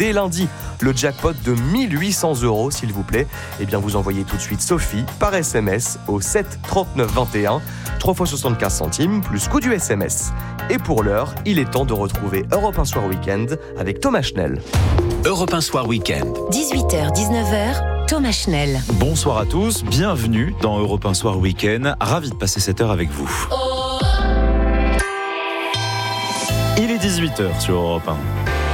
dès lundi le jackpot de 1800 €, s'il vous plaît. Eh bien, vous envoyez tout de suite Sophie par SMS au 7 39 21, 3 fois 75 centimes, plus coût du SMS. Et pour l'heure, il est temps de retrouver Europe 1 Soir Week-end avec Thomas Schnell. Europe 1 Soir Week-end. 18h-19h, Thomas Schnell. Bonsoir à tous, bienvenue dans Europe 1 Soir Week-end. Ravi de passer cette heure avec vous. Il est 18h sur Europe 1.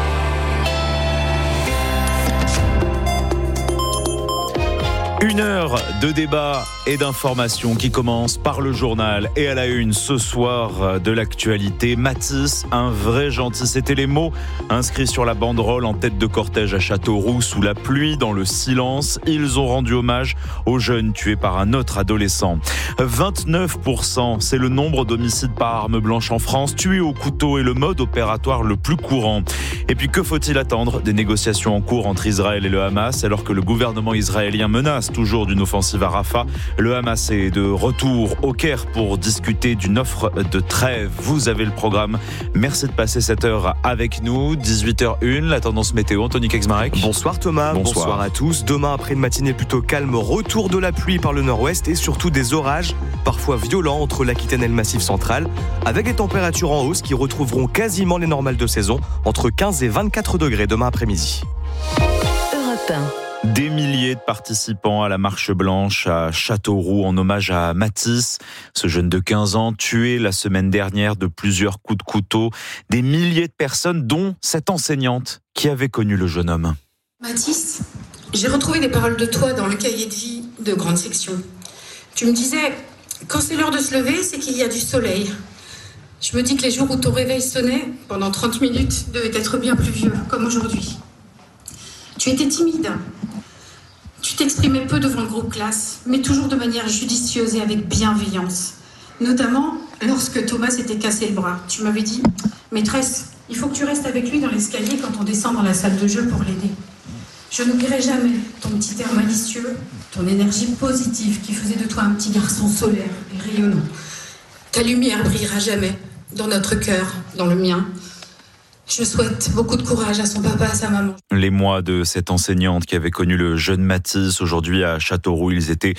Une heure de débat et d'information qui commence par le journal et à la une ce soir de l'actualité. Mathis, un vrai gentil, c'était les mots inscrits sur la banderole en tête de cortège à Châteauroux sous la pluie, dans le silence. Ils ont rendu hommage aux jeunes tués par un autre adolescent. 29%, c'est le nombre d'homicides par arme blanche en France. Tués au couteau est le mode opératoire le plus courant. Et puis que faut-il attendre des négociations en cours entre Israël et le Hamas alors que le gouvernement israélien menace toujours d'une offensive à Rafah? Le Hamas est de retour au Caire pour discuter d'une offre de trêve. Vous avez le programme. Merci de passer cette heure avec nous. 18h01, la tendance météo. Anthony Kexmarek. Bonsoir Thomas, bonsoir à tous. Demain, après une matinée plutôt calme, retour de la pluie par le nord-ouest et surtout des orages, parfois violents entre l'Aquitaine et le Massif central, avec des températures en hausse qui retrouveront quasiment les normales de saison, entre 15 et 24 degrés demain après-midi. Europe 1. Des milliers de participants à la marche blanche à Châteauroux en hommage à Mathis, ce jeune de 15 ans tué la semaine dernière de plusieurs coups de couteau. Des milliers de personnes, dont cette enseignante qui avait connu le jeune homme. Mathis, j'ai retrouvé des paroles de toi dans le cahier de vie de grande section. Tu me disais, quand c'est l'heure de se lever, c'est qu'il y a du soleil. Je me dis que les jours où ton réveil sonnait, pendant 30 minutes, devaient être bien plus vieux, comme aujourd'hui. Tu étais timide. Tu t'exprimais peu devant le groupe classe, mais toujours de manière judicieuse et avec bienveillance. Notamment lorsque Thomas s'était cassé le bras. Tu m'avais dit, maîtresse, il faut que tu restes avec lui dans l'escalier quand on descend dans la salle de jeu pour l'aider. Je n'oublierai jamais ton petit air malicieux, ton énergie positive qui faisait de toi un petit garçon solaire et rayonnant. Ta lumière brillera jamais dans notre cœur, dans le mien. Je souhaite beaucoup de courage à son papa, à sa maman. Les mois de cette enseignante qui avait connu le jeune Mathis, aujourd'hui à Châteauroux, ils étaient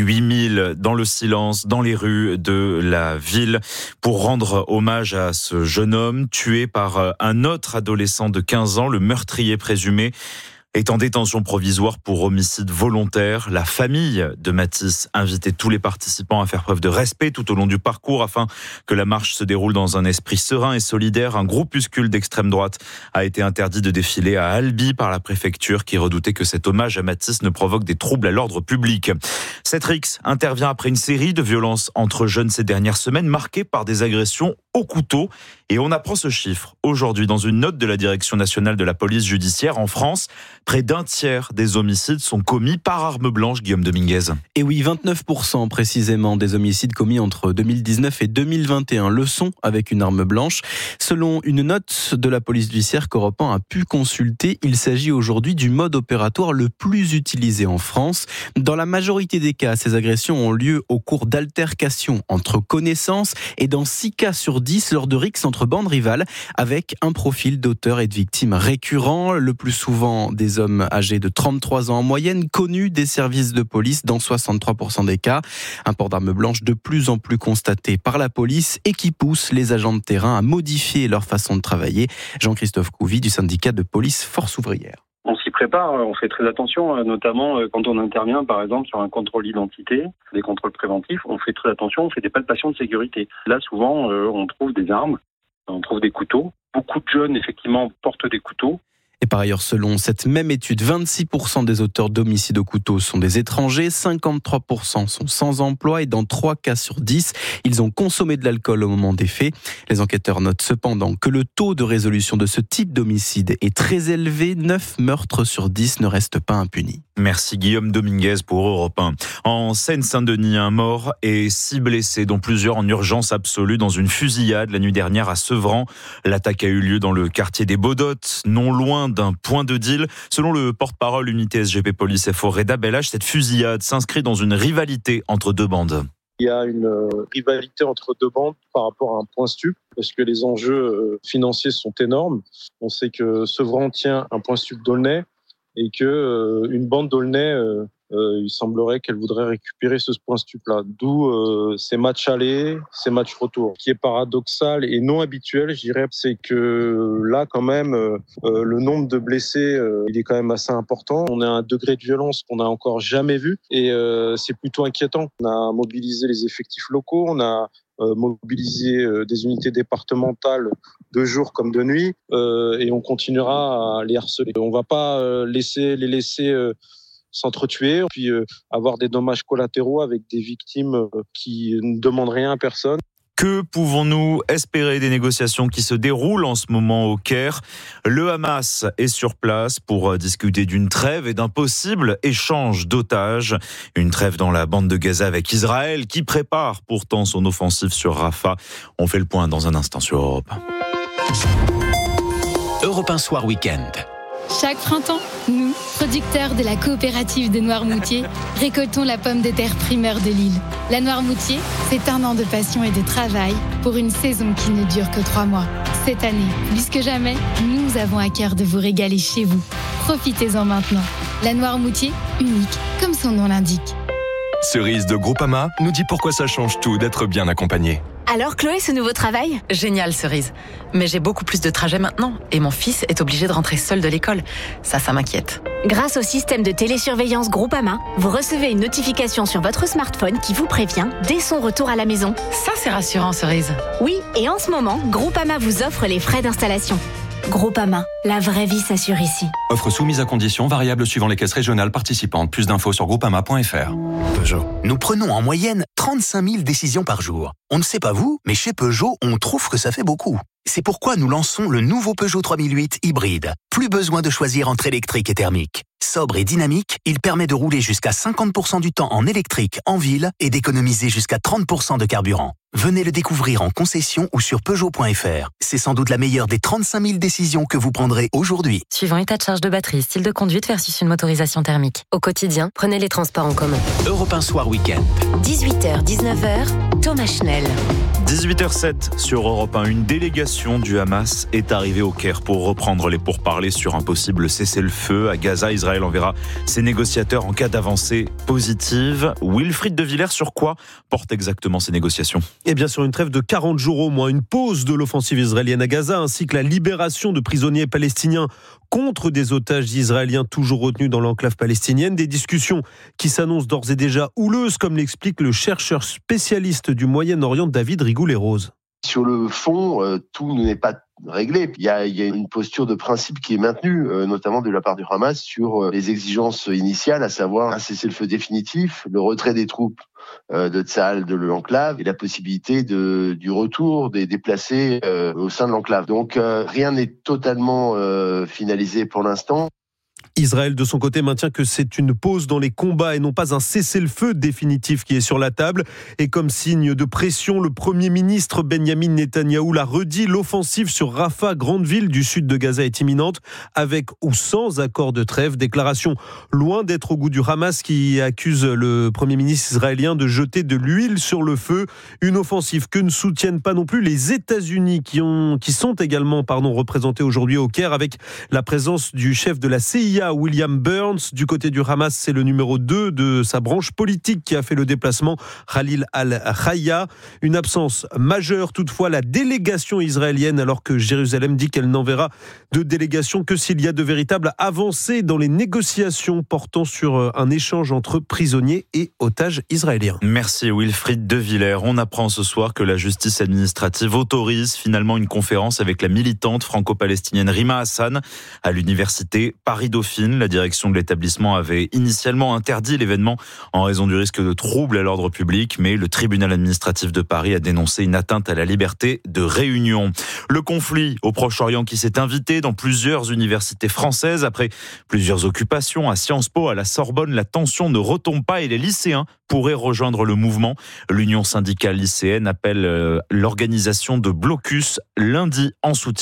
8000 dans le silence, dans les rues de la ville, pour rendre hommage à ce jeune homme tué par un autre adolescent de 15 ans, le meurtrier présumé est en détention provisoire pour homicide volontaire. La famille de Mathis invitait tous les participants à faire preuve de respect tout au long du parcours afin que la marche se déroule dans un esprit serein et solidaire. Un groupuscule d'extrême droite a été interdit de défiler à Albi par la préfecture qui redoutait que cet hommage à Mathis ne provoque des troubles à l'ordre public. Cette rixe intervient après une série de violences entre jeunes ces dernières semaines marquées par des agressions au couteau. Et on apprend ce chiffre aujourd'hui dans une note de la Direction nationale de la police judiciaire. En France, près d'un tiers des homicides sont commis par arme blanche, Guillaume Dominguez. Et oui, 29% précisément des homicides commis entre 2019 et 2021 le sont avec une arme blanche. Selon une note de la police judiciaire qu'Europe 1 a pu consulter, il s'agit aujourd'hui du mode opératoire le plus utilisé en France. Dans la majorité des cas, ces agressions ont lieu au cours d'altercations entre connaissances et dans 6 cas sur 10 lors de rixes entre bandes rivales avec un profil d'auteurs et de victimes récurrent, le plus souvent des hommes âgés de 33 ans en moyenne, connus des services de police dans 63% des cas. Un port d'armes blanches de plus en plus constaté par la police et qui pousse les agents de terrain à modifier leur façon de travailler. Jean-Christophe Couvi du syndicat de police Force Ouvrière. On s'y prépare, on fait très attention, notamment quand on intervient par exemple sur un contrôle d'identité, des contrôles préventifs, on fait très attention, on fait des palpations de sécurité. Là souvent on trouve des armes, on trouve des couteaux. Beaucoup de jeunes effectivement portent des couteaux. Et par ailleurs, selon cette même étude, 26% des auteurs d'homicides au couteau sont des étrangers, 53% sont sans emploi et dans 3 cas sur 10, ils ont consommé de l'alcool au moment des faits. Les enquêteurs notent cependant que le taux de résolution de ce type d'homicide est très élevé, 9 meurtres sur 10 ne restent pas impunis. Merci Guillaume Dominguez pour Europe 1. En Seine-Saint-Denis, un mort et 6 blessés, dont plusieurs en urgence absolue dans une fusillade la nuit dernière à Sevran. L'attaque a eu lieu dans le quartier des Baudottes, non loin d'un point de deal. Selon le porte-parole unité SGP Police FO Reda Bellage, cette fusillade s'inscrit dans une rivalité entre deux bandes. Il y a une rivalité entre deux bandes par rapport à un point stup, parce que les enjeux financiers sont énormes. On sait que Sevran tient un point stup d'Aulnay et que une bande d'Aulnay, il semblerait qu'elle voudrait récupérer ce point stup-là. D'où ces matchs allés, ces matchs retour. Ce qui est paradoxal et non habituel, je dirais, c'est que là, quand même, le nombre de blessés, il est quand même assez important. On a un degré de violence qu'on n'a encore jamais vu et c'est plutôt inquiétant. On a mobilisé les effectifs locaux, on a mobiliser des unités départementales de jour comme de nuit et on continuera à les harceler. On va pas les laisser s'entretuer puis avoir des dommages collatéraux avec des victimes qui ne demandent rien à personne. Que pouvons-nous espérer des négociations qui se déroulent en ce moment au Caire ? Le Hamas est sur place pour discuter d'une trêve et d'un possible échange d'otages. Une trêve dans la bande de Gaza avec Israël qui prépare pourtant son offensive sur Rafah. On fait le point dans un instant sur Europe 1. Europe 1 Soir Week-end. Chaque printemps, nous, producteurs de la coopérative de Noirmoutier, récoltons la pomme de terre primeur de l'île. La Noirmoutier, c'est 1 an de passion et de travail pour une saison qui ne dure que 3 mois. Cette année, plus que jamais, nous avons à cœur de vous régaler chez vous. Profitez-en maintenant. La Noirmoutier, unique, comme son nom l'indique. Cerise de Groupama nous dit pourquoi ça change tout d'être bien accompagné. Alors Chloé, ce nouveau travail ? Génial, Cerise. Mais j'ai beaucoup plus de trajets maintenant et mon fils est obligé de rentrer seul de l'école. Ça m'inquiète. Grâce au système de télésurveillance Groupama, vous recevez une notification sur votre smartphone qui vous prévient dès son retour à la maison. Ça, c'est rassurant, Cerise. Oui, et en ce moment, Groupama vous offre les frais d'installation. Groupama, la vraie vie s'assure ici. Offre soumise à conditions, variables suivant les caisses régionales participantes. Plus d'infos sur groupama.fr. Peugeot. Nous prenons en moyenne 35 000 décisions par jour. On ne sait pas vous, mais chez Peugeot, on trouve que ça fait beaucoup. C'est pourquoi nous lançons le nouveau Peugeot 3008 hybride. Plus besoin de choisir entre électrique et thermique. Sobre et dynamique, il permet de rouler jusqu'à 50% du temps en électrique en ville et d'économiser jusqu'à 30% de carburant. Venez le découvrir en concession ou sur Peugeot.fr. C'est sans doute la meilleure des 35 000 décisions que vous prendrez aujourd'hui. Suivant état de charge de batterie, style de conduite versus une motorisation thermique. Au quotidien, prenez les transports en commun. Europe 1 Soir Week-end. 18h, 19h, Thomas Schnell. 18h07 sur Europe 1. Une délégation du Hamas est arrivée au Caire pour reprendre les pourparlers sur un possible cessez-le-feu à Gaza. Israël enverra ses négociateurs en cas d'avancée positive. Wilfried de Villers, sur quoi portent exactement ces négociations ? Eh bien, sur une trêve de 40 jours au moins, une pause de l'offensive israélienne à Gaza, ainsi que la libération de prisonniers palestiniens contre des otages israéliens toujours retenus dans l'enclave palestinienne. Des discussions qui s'annoncent d'ores et déjà houleuses, comme l'explique le chercheur spécialiste du Moyen-Orient, David Rigoulet-Rose. Sur le fond, tout n'est pas réglé. Il y a une posture de principe qui est maintenue, notamment de la part du Hamas, sur les exigences initiales, à savoir un cessez-le-feu définitif, le retrait des troupes de Tsahal de l'enclave et la possibilité du retour des déplacés au sein de l'enclave. Donc rien n'est totalement finalisé pour l'instant. Israël, de son côté, maintient que c'est une pause dans les combats et non pas un cessez-le-feu définitif qui est sur la table. Et comme signe de pression, le Premier ministre Benyamin Netanyahou l'a redit, l'offensive sur Rafah, grande ville du sud de Gaza, est imminente, avec ou sans accord de trêve. Déclaration loin d'être au goût du Hamas qui accuse le Premier ministre israélien de jeter de l'huile sur le feu. Une offensive que ne soutiennent pas non plus les États-Unis qui sont également représentés aujourd'hui au Caire, avec la présence du chef de la CIA, William Burns. Du côté du Hamas, c'est le numéro 2 de sa branche politique qui a fait le déplacement, Khalil al-Khaya. Une absence majeure toutefois, la délégation israélienne, alors que Jérusalem dit qu'elle n'enverra de délégation que s'il y a de véritables avancées dans les négociations portant sur un échange entre prisonniers et otages israéliens. Merci Wilfried de Villers. On apprend ce soir que la justice administrative autorise finalement une conférence avec la militante franco-palestinienne Rima Hassan à l'université Paris-Dauphine. La direction de l'établissement avait initialement interdit l'événement en raison du risque de troubles à l'ordre public, mais le tribunal administratif de Paris a dénoncé une atteinte à la liberté de réunion. Le conflit au Proche-Orient qui s'est invité dans plusieurs universités françaises après plusieurs occupations à Sciences Po, à la Sorbonne, la tension ne retombe pas et les lycéens pourraient rejoindre le mouvement. L'Union syndicale lycéenne appelle l'organisation de blocus lundi en soutien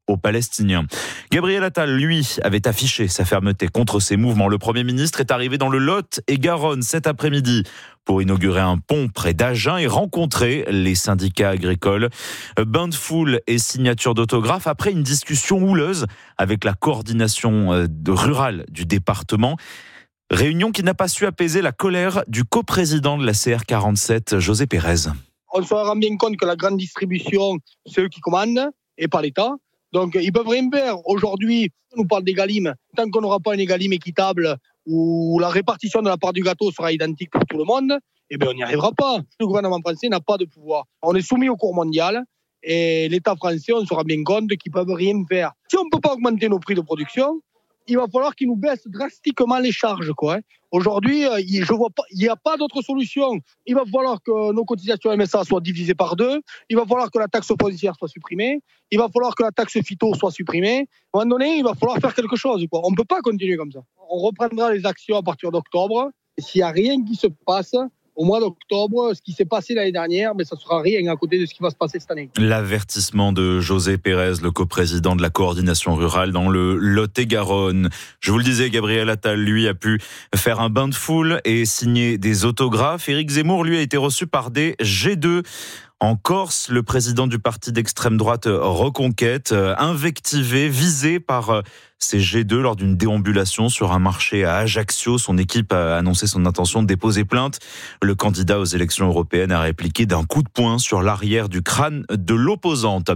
aux Palestiniens. Gabriel Attal, lui, avait affiché sa fermeté contre ces mouvements. Le Premier ministre est arrivé dans le Lot-et-Garonne cet après-midi pour inaugurer un pont près d'Agen et rencontrer les syndicats agricoles. Bain de foule et signature d'autographes après une discussion houleuse avec la coordination rurale du département. Réunion qui n'a pas su apaiser la colère du coprésident de la CR47, José Pérez. On se rend bien compte que la grande distribution, c'est eux qui commandent et pas l'État. Donc ils peuvent rien faire. Aujourd'hui, on nous parle d'Egalim. Tant qu'on n'aura pas un Egalim équitable où la répartition de la part du gâteau sera identique pour tout le monde, eh bien on n'y arrivera pas. Le gouvernement français n'a pas de pouvoir. On est soumis au cours mondial et l'État français, on se rend bien compte qu'ils ne peuvent rien faire. Si on ne peut pas augmenter nos prix de production, il va falloir qu'ils nous baissent drastiquement les charges, quoi. Aujourd'hui, je vois pas, il n'y a pas d'autre solution. Il va falloir que nos cotisations MSA soient divisées par 2. Il va falloir que la taxe foncière soit supprimée. Il va falloir que la taxe phyto soit supprimée. À un moment donné, il va falloir faire quelque chose, quoi. On ne peut pas continuer comme ça. On reprendra les actions à partir d'octobre. Et s'il n'y a rien qui se passe, au mois d'octobre, ce qui s'est passé l'année dernière, mais ça ne sera rien à côté de ce qui va se passer cette année. L'avertissement de José Pérez, le coprésident de la coordination rurale dans le Lot-et-Garonne. Je vous le disais, Gabriel Attal, lui, a pu faire un bain de foule et signer des autographes. Éric Zemmour, lui, a été reçu par des G2. En Corse, le président du parti d'extrême droite Reconquête, invectivé, visé par ces G2 lors d'une déambulation sur un marché à Ajaccio. Son équipe a annoncé son intention de déposer plainte. Le candidat aux élections européennes a répliqué d'un coup de poing sur l'arrière du crâne de l'opposante.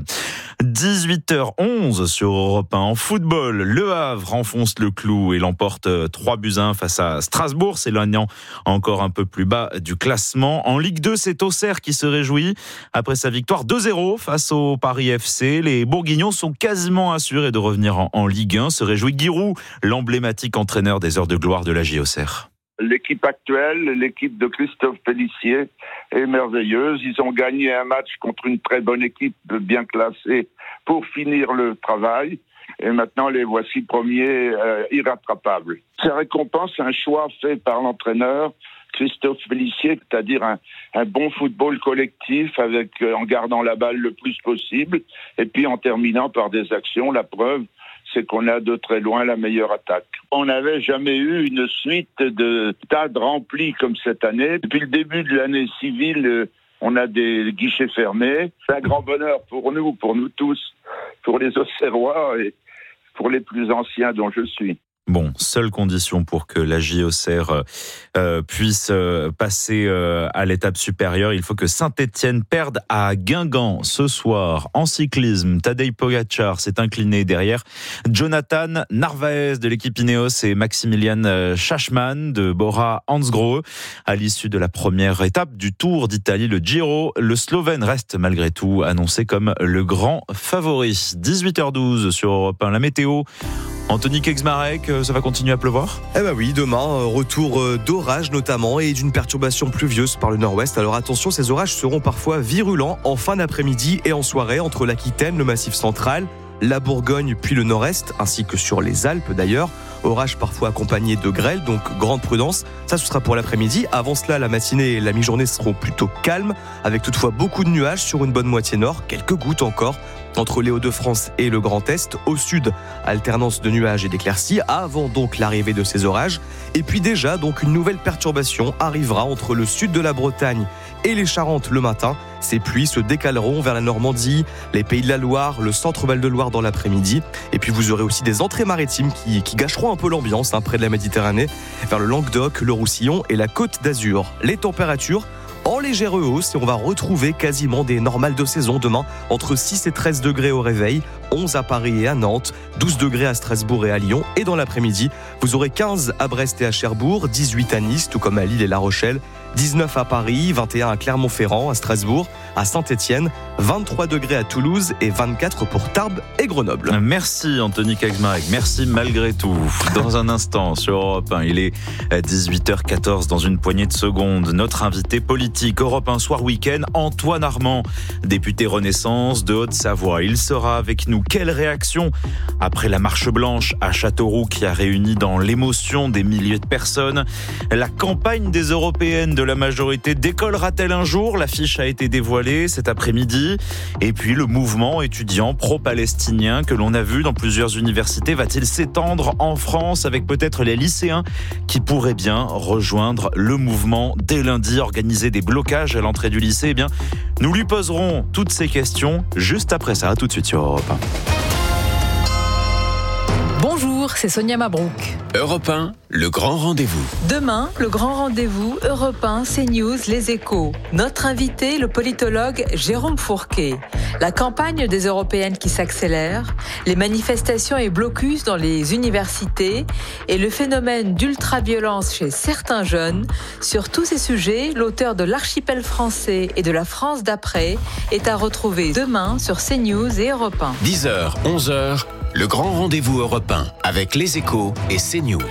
18h11 sur Europe 1. En football, Le Havre enfonce le clou et l'emporte 3-1 face à Strasbourg, s'éloignant encore un peu plus bas du classement. En Ligue 2, c'est Auxerre qui se réjouit. Après sa victoire 2-0 face au Paris FC, les Bourguignons sont quasiment assurés de revenir en Ligue 1. Se réjouit Giroud, l'emblématique entraîneur des heures de gloire de l'AJ Auxerre. L'équipe actuelle, l'équipe de Christophe Pélissier, est merveilleuse. Ils ont gagné un match contre une très bonne équipe bien classée pour finir le travail. Et maintenant, les voici premiers irrattrapables. Ça récompense un choix fait par l'entraîneur Christophe Pélissier, c'est-à-dire un bon football collectif en gardant la balle le plus possible et puis en terminant par des actions. La preuve, c'est qu'on a de très loin la meilleure attaque. On n'avait jamais eu une suite de stades remplis comme cette année. Depuis le début de l'année civile, on a des guichets fermés. C'est un grand bonheur pour nous tous, pour les Auxerrois et pour les plus anciens dont je suis. Bon, seule condition pour que l'AJ Auxerre puisse passer à l'étape supérieure, il faut que Saint-Étienne perde à Guingamp ce soir. En cyclisme, Tadej Pogačar s'est incliné derrière Jonathan Narvaez de l'équipe Ineos et Maximilian Schachmann de Bora-Hansgrohe. À l'issue de la première étape du Tour d'Italie, le Giro, le Slovène reste malgré tout annoncé comme le grand favori. 18h12 sur Europe 1, la météo. Anthony Kegsmarek, ça va continuer à pleuvoir ? Eh ben oui, demain, retour d'orage notamment et d'une perturbation pluvieuse par le nord-ouest. Alors attention, ces orages seront parfois virulents en fin d'après-midi et en soirée entre l'Aquitaine, le Massif central, la Bourgogne puis le nord-est, ainsi que sur les Alpes d'ailleurs. Orages parfois accompagnés de grêle, donc grande prudence. Ça, ce sera pour l'après-midi. Avant cela, la matinée et la mi-journée seront plutôt calmes, avec toutefois beaucoup de nuages sur une bonne moitié nord, quelques gouttes encore. Entre les Hauts-de-France et le Grand Est, au sud, alternance de nuages et d'éclaircies, avant donc l'arrivée de ces orages. Et puis déjà, donc une nouvelle perturbation arrivera entre le sud de la Bretagne et les Charentes le matin. Ces pluies se décaleront vers la Normandie, les Pays de la Loire, le centre Val-de-Loire dans l'après-midi. Et puis vous aurez aussi des entrées maritimes qui gâcheront un peu l'ambiance près de la Méditerranée, vers le Languedoc, le Roussillon et la Côte d'Azur. Les températures en légère hausse et on va retrouver quasiment des normales de saison demain, entre 6 et 13 degrés au réveil, 11 à Paris et à Nantes, 12 degrés à Strasbourg et à Lyon. Et dans l'après-midi, vous aurez 15 à Brest et à Cherbourg, 18 à Nice, tout comme à Lille et La Rochelle, 19 à Paris, 21 à Clermont-Ferrand, à Strasbourg, à Saint-Étienne, 23 degrés à Toulouse et 24 pour Tarbes et Grenoble. Merci Anthony Kegsmarek, merci malgré tout. Dans un instant sur Europe 1, il est 18h14 dans une poignée de secondes. Notre invité politique Europe 1 Soir Week-end, Antoine Armand, député Renaissance de Haute-Savoie. Il sera avec nous nous. Quelle réaction après la marche blanche à Châteauroux qui a réuni dans l'émotion des milliers de personnes? La campagne des européennes de la majorité décollera-t-elle un jour? L'affiche a été dévoilée cet après-midi. Et puis le mouvement étudiant pro-palestinien que l'on a vu dans plusieurs universités va-t-il s'étendre en France avec peut-être les lycéens qui pourraient bien rejoindre le mouvement dès lundi, organiser des blocages à l'entrée du lycée? Eh bien, nous lui poserons toutes ces questions juste après ça. À tout de suite sur Europe 1. Bonjour, c'est Sonia Mabrouk. Europe 1, le grand rendez-vous. Demain, le grand rendez-vous, Europe 1, CNews, Les Échos. Notre invité, le politologue Jérôme Fourquet. La campagne des européennes qui s'accélère, les manifestations et blocus dans les universités et le phénomène d'ultra-violence chez certains jeunes. Sur tous ces sujets, l'auteur de l'Archipel français et de la France d'après est à retrouver demain sur CNews et Europe 1. 10h, 11h, le grand rendez-vous Europe 1 avec Les Échos et CNews.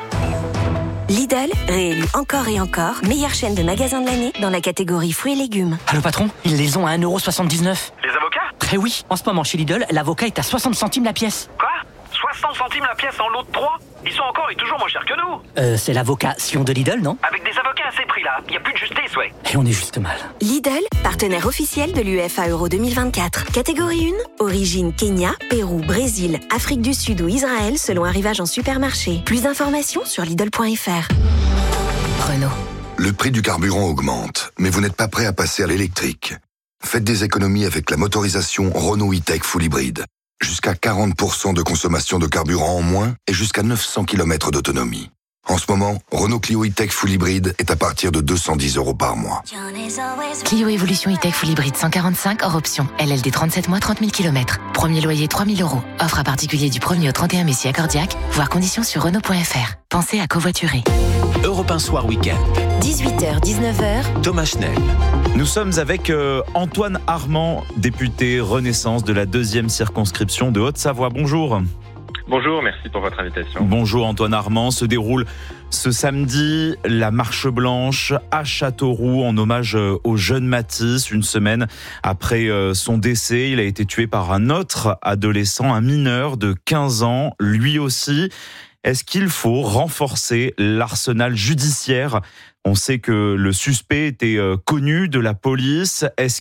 Lidl, réélu encore et encore, meilleure chaîne de magasins de l'année dans la catégorie fruits et légumes. Allô patron, ils les ont à 1,79 €. Les avocats ? Eh oui, en ce moment chez Lidl, l'avocat est à 60 centimes la pièce. Quoi ? 60 centimes la pièce en lot de 3 ? Ils sont encore et toujours moins chers que nous. C'est l'avocat Sion de Lidl, non ? Avec des avocats à ces prix-là, il n'y a plus de justice, ouais. Et on est juste mal. Lidl, partenaire officiel de l'UEFA Euro 2024. Catégorie 1, origine Kenya, Pérou, Brésil, Afrique du Sud ou Israël selon arrivage en supermarché. Plus d'informations sur Lidl.fr. Renault. Le prix du carburant augmente, mais vous n'êtes pas prêt à passer à l'électrique. Faites des économies avec la motorisation Renault E-Tech Full Hybrid. Jusqu'à 40% de consommation de carburant en moins et jusqu'à 900 km d'autonomie. En ce moment, Renault Clio E-Tech Full Hybrid est à partir de 210 € par mois. Clio Evolution E-Tech Full Hybrid 145 hors option. LLD 37 mois, 30 000 km. Premier loyer 3 000 €. Offre à particulier du 1er au 31 mai si accordiaque. Voir conditions sur Renault.fr. Pensez à covoiturer. Europe 1 Soir Week-end. 18h, 19h. Thomas Schnell. Nous sommes avec Antoine Armand, député Renaissance de la 2e circonscription de Haute-Savoie. Bonjour. Bonjour, merci pour votre invitation. Bonjour Antoine Armand. Se déroule ce samedi la marche blanche à Châteauroux en hommage au jeune Mathis. Une semaine après son décès, il a été tué par un autre adolescent, un mineur de 15 ans, lui aussi. Est-ce qu'il faut renforcer l'arsenal judiciaire ? On sait que le suspect était connu de la police. Est-ce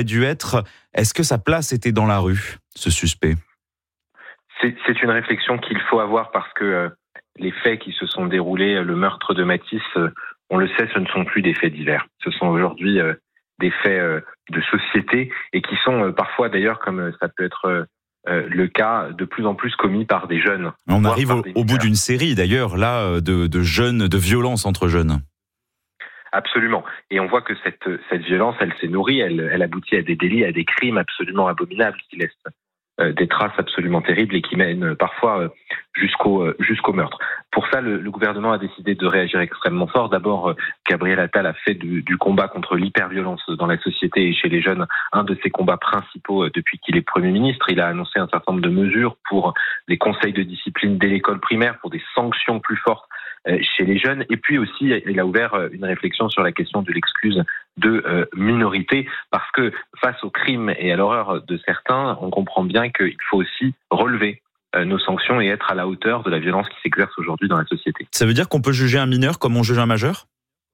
que sa place était dans la rue, ce suspect ? C'est une réflexion qu'il faut avoir parce que les faits qui se sont déroulés, le meurtre de Mathis, on le sait, ce ne sont plus des faits divers. Ce sont aujourd'hui des faits de société et qui sont parfois d'ailleurs, comme ça peut être le cas, de plus en plus commis par des jeunes. On arrive au bout d'une série d'ailleurs, là, de violences entre jeunes. Absolument. Et on voit que cette violence, elle s'est nourrie, elle aboutit à des délits, à des crimes absolument abominables qui laissent des traces absolument terribles et qui mènent parfois jusqu'au meurtre. Pour ça, le gouvernement a décidé de réagir extrêmement fort. D'abord, Gabriel Attal a fait du combat contre l'hyperviolence dans la société et chez les jeunes un de ses combats principaux depuis qu'il est Premier ministre. Il a annoncé un certain nombre de mesures pour les conseils de discipline dès l'école primaire, pour des sanctions plus fortes chez les jeunes. Et puis aussi, il a ouvert une réflexion sur la question de l'excuse de minorité, parce que face au crime et à l'horreur de certains, on comprend bien qu'il faut aussi relever nos sanctions et être à la hauteur de la violence qui s'exerce aujourd'hui dans la société. Ça veut dire qu'on peut juger un mineur comme on juge un majeur ?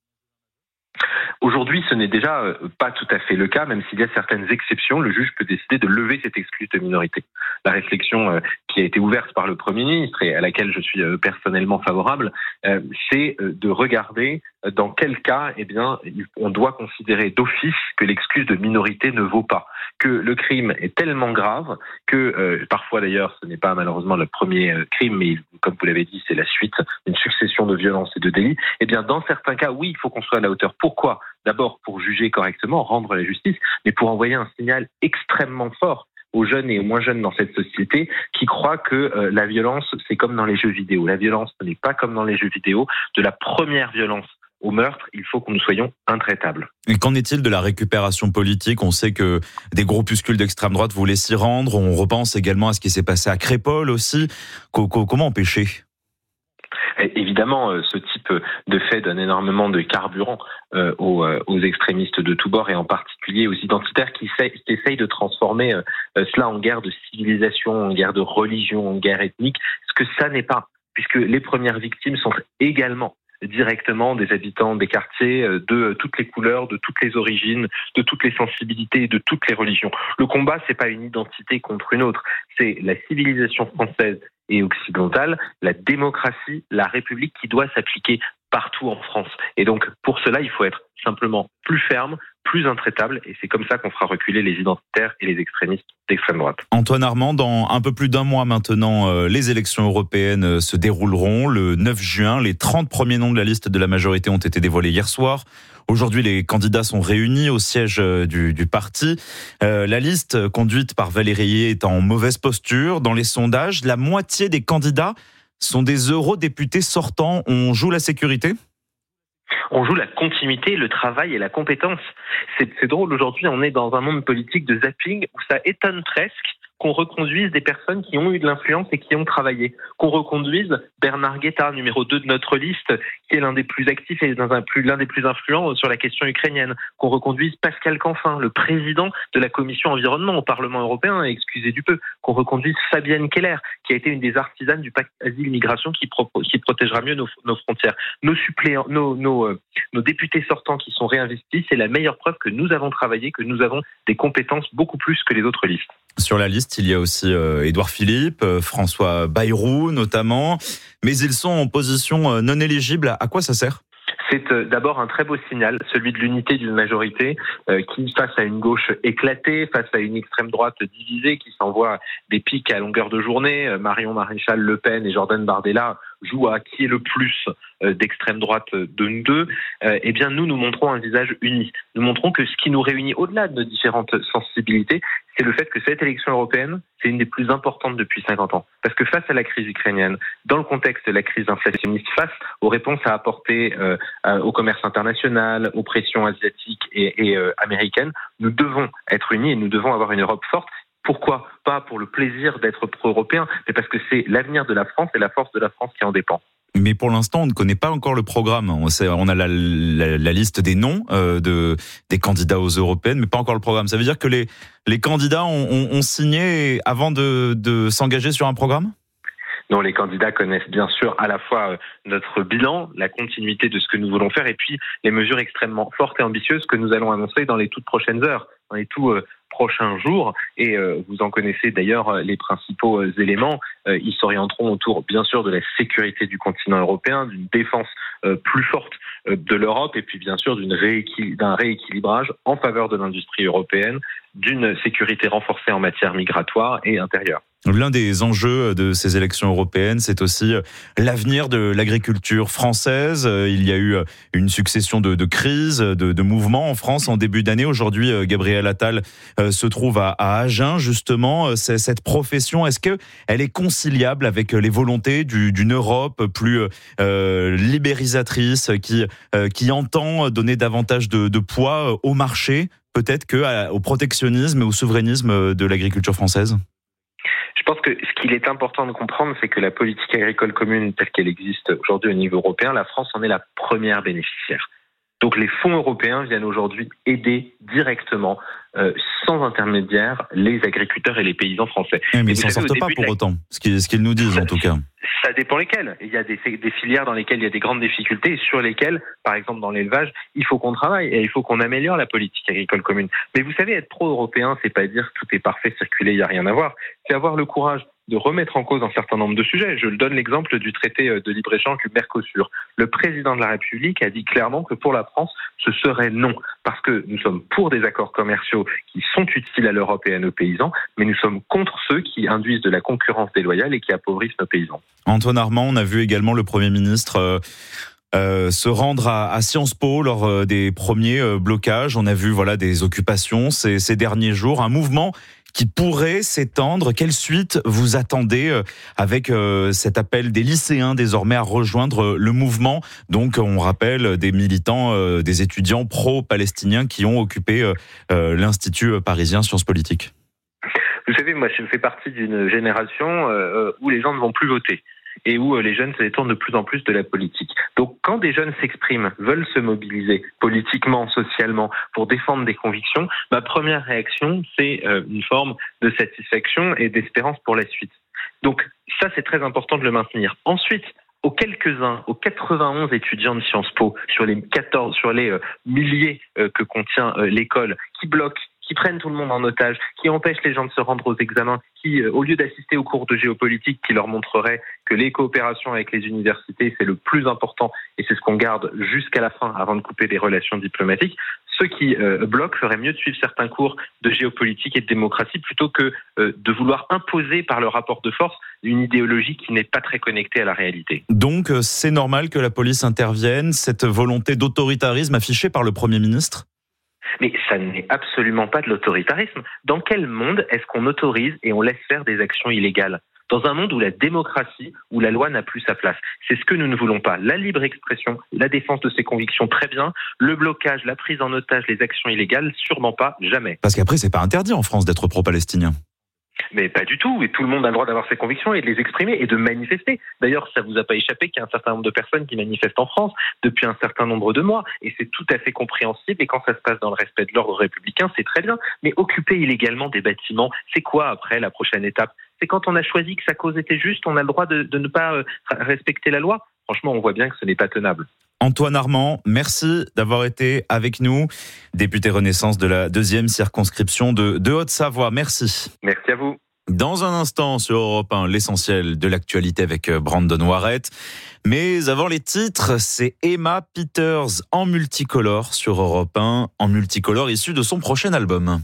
Aujourd'hui, ce n'est déjà pas tout à fait le cas, même s'il y a certaines exceptions. Le juge peut décider de lever cette excuse de minorité. La réflexion qui a été ouverte par le Premier ministre et à laquelle je suis personnellement favorable, c'est de regarder dans quel cas, on doit considérer d'office que l'excuse de minorité ne vaut pas, que le crime est tellement grave que parfois d'ailleurs, ce n'est pas malheureusement le premier crime, mais comme vous l'avez dit, c'est la suite d'une succession de violences et de délits. Dans certains cas, oui, il faut qu'on soit à la hauteur. Pourquoi ? D'abord pour juger correctement, rendre la justice, mais pour envoyer un signal extrêmement fort aux jeunes et aux moins jeunes dans cette société qui croient que la violence, c'est comme dans les jeux vidéo. La violence, ce n'est pas comme dans les jeux vidéo. De la première violence au meurtre, il faut que nous soyons intraitables. Et qu'en est-il de la récupération politique ? On sait que des groupuscules d'extrême droite voulaient s'y rendre. On repense également à ce qui s'est passé à Crépol aussi. Comment empêcher ? Évidemment, ce type de fait donne énormément de carburant aux extrémistes de tous bords et en particulier aux identitaires qui essayent de transformer cela en guerre de civilisation, en guerre de religion, en guerre ethnique, ce que ça n'est pas, puisque les premières victimes sont également directement des habitants des quartiers de toutes les couleurs, de toutes les origines, de toutes les sensibilités, de toutes les religions. Le combat, c'est pas une identité contre une autre, c'est la civilisation française et occidentale, la démocratie, la République qui doit s'appliquer partout en France. Et donc, pour cela, il faut être simplement plus ferme, plus intraitable, et c'est comme ça qu'on fera reculer les identitaires et les extrémistes d'extrême droite. Antoine Armand, dans un peu plus d'un mois maintenant, les élections européennes se dérouleront le 9 juin. Les 30 premiers noms de la liste de la majorité ont été dévoilés hier soir. Aujourd'hui, les candidats sont réunis au siège du parti. La liste conduite par Valérie Ayé est en mauvaise posture. Dans les sondages, la moitié des candidats sont des eurodéputés sortants. On joue la sécurité ? On joue la continuité, le travail et la compétence. C'est drôle, aujourd'hui, on est dans un monde politique de zapping où ça étonne presque qu'on reconduise des personnes qui ont eu de l'influence et qui ont travaillé. Qu'on reconduise Bernard Guetta, numéro 2 de notre liste, qui est l'un des plus actifs et l'un des plus influents sur la question ukrainienne. Qu'on reconduise Pascal Canfin, le président de la commission environnement au Parlement européen, excusez du peu. Qu'on reconduise Fabienne Keller, qui a été une des artisanes du pacte asile-migration qui protégera mieux nos frontières. Nos suppléants, nos députés sortants qui sont réinvestis, c'est la meilleure preuve que nous avons travaillé, que nous avons des compétences beaucoup plus que les autres listes. Sur la liste, il y a aussi Édouard Philippe, François Bayrou notamment, mais ils sont en position non éligible. À quoi ça sert ? C'est d'abord un très beau signal, celui de l'unité d'une majorité qui, face à une gauche éclatée, face à une extrême droite divisée, qui s'envoie des piques à longueur de journée, Marion Maréchal Le Pen et Jordan Bardella jouent à qui est le plus d'extrême droite de nous deux, eh bien nous montrons un visage uni. Nous montrons que ce qui nous réunit au-delà de nos différentes sensibilités, c'est le fait que cette élection européenne, c'est une des plus importantes depuis 50 ans. Parce que face à la crise ukrainienne, dans le contexte de la crise inflationniste, face aux réponses à apporter au commerce international, aux pressions asiatiques et américaines, nous devons être unis et nous devons avoir une Europe forte. Pourquoi ? Pas pour le plaisir d'être pro-européen, mais parce que c'est l'avenir de la France et la force de la France qui en dépend. Mais pour l'instant, on ne connaît pas encore le programme. On a la liste des noms des candidats aux européennes, mais pas encore le programme. Ça veut dire que les candidats ont signé avant de s'engager sur un programme ? Non, les candidats connaissent bien sûr à la fois notre bilan, la continuité de ce que nous voulons faire, et puis les mesures extrêmement fortes et ambitieuses que nous allons annoncer dans les toutes prochaines heures, dans les tout prochains jours. Et vous en connaissez d'ailleurs les principaux éléments. Ils s'orienteront autour, bien sûr, de la sécurité du continent européen, d'une défense plus forte de l'Europe, et puis bien sûr d'un rééquilibrage en faveur de l'industrie européenne, d'une sécurité renforcée en matière migratoire et intérieure. L'un des enjeux de ces élections européennes, c'est aussi l'avenir de l'agriculture française. Il y a eu une succession de crises, de mouvements en France en début d'année. Aujourd'hui, Gabriel Attal se trouve à Agen, justement. Cette profession, est-ce qu'elle est conciliable avec les volontés d'une Europe plus libérisatrice, qui entend donner davantage de poids au marché, peut-être qu'au protectionnisme et au souverainisme de l'agriculture française ? Je pense que ce qu'il est important de comprendre, c'est que la politique agricole commune telle qu'elle existe aujourd'hui au niveau européen, la France en est la première bénéficiaire. Donc les fonds européens viennent aujourd'hui aider directement, sans intermédiaire, les agriculteurs et les paysans français. Mais ils ne s'en sortent pas pour autant, ce qu'ils nous disent en tout cas. Ça dépend lesquels. Il y a des filières dans lesquelles il y a des grandes difficultés et sur lesquelles, par exemple dans l'élevage, il faut qu'on travaille et il faut qu'on améliore la politique agricole commune. Mais vous savez, être pro-européen, c'est pas dire tout est parfait, circuler, il n'y a rien à voir. C'est avoir le courage de remettre en cause un certain nombre de sujets. Je donne l'exemple du traité de libre-échange du Mercosur. Le président de la République a dit clairement que pour la France, ce serait non. Parce que nous sommes pour des accords commerciaux qui sont utiles à l'Europe et à nos paysans, mais nous sommes contre ceux qui induisent de la concurrence déloyale et qui appauvrissent nos paysans. Antoine Armand, on a vu également le Premier ministre se rendre à Sciences Po lors des premiers blocages. On a vu des occupations ces derniers jours, un mouvement qui pourrait s'étendre. Quelle suite vous attendez avec cet appel des lycéens désormais à rejoindre le mouvement ? Donc on rappelle des militants, des étudiants pro-palestiniens qui ont occupé l'Institut parisien Sciences Politiques. Vous savez, moi je fais partie d'une génération où les gens ne vont plus voter. et où les jeunes se détournent de plus en plus de la politique. Donc quand des jeunes s'expriment, veulent se mobiliser politiquement, socialement, pour défendre des convictions, ma première réaction, c'est une forme de satisfaction et d'espérance pour la suite. Donc ça, c'est très important de le maintenir. Ensuite, aux 91 étudiants de Sciences Po, sur les milliers que contient l'école, qui bloquent, qui prennent tout le monde en otage, qui empêchent les gens de se rendre aux examens, qui, au lieu d'assister aux cours de géopolitique qui leur montreraient que les coopérations avec les universités, c'est le plus important et c'est ce qu'on garde jusqu'à la fin avant de couper les relations diplomatiques, ceux qui bloquent feraient mieux de suivre certains cours de géopolitique et de démocratie plutôt que de vouloir imposer par le rapport de force une idéologie qui n'est pas très connectée à la réalité. Donc c'est normal que la police intervienne, cette volonté d'autoritarisme affichée par le Premier ministre ? Mais ça n'est absolument pas de l'autoritarisme. Dans quel monde est-ce qu'on autorise et on laisse faire des actions illégales ? Dans un monde où la démocratie, où la loi n'a plus sa place. C'est ce que nous ne voulons pas. La libre expression, la défense de ses convictions, très bien. Le blocage, la prise en otage, les actions illégales, sûrement pas, jamais. Parce qu'après, c'est pas interdit en France d'être pro-palestinien. Mais pas du tout, et tout le monde a le droit d'avoir ses convictions et de les exprimer et de manifester. D'ailleurs, ça vous a pas échappé qu'il y a un certain nombre de personnes qui manifestent en France depuis un certain nombre de mois, et c'est tout à fait compréhensible, et quand ça se passe dans le respect de l'ordre républicain, c'est très bien. Mais occuper illégalement des bâtiments, c'est quoi après la prochaine étape ? C'est quand on a choisi que sa cause était juste, on a le droit de ne pas respecter la loi ? Franchement, on voit bien que ce n'est pas tenable. Antoine Armand, merci d'avoir été avec nous, député Renaissance de la 2e circonscription de Haute-Savoie. Merci. Merci à vous. Dans un instant sur Europe 1, l'essentiel de l'actualité avec Brandon Warrett. Mais avant les titres, c'est Emma Peters en multicolore sur Europe 1, en multicolore issu de son prochain album.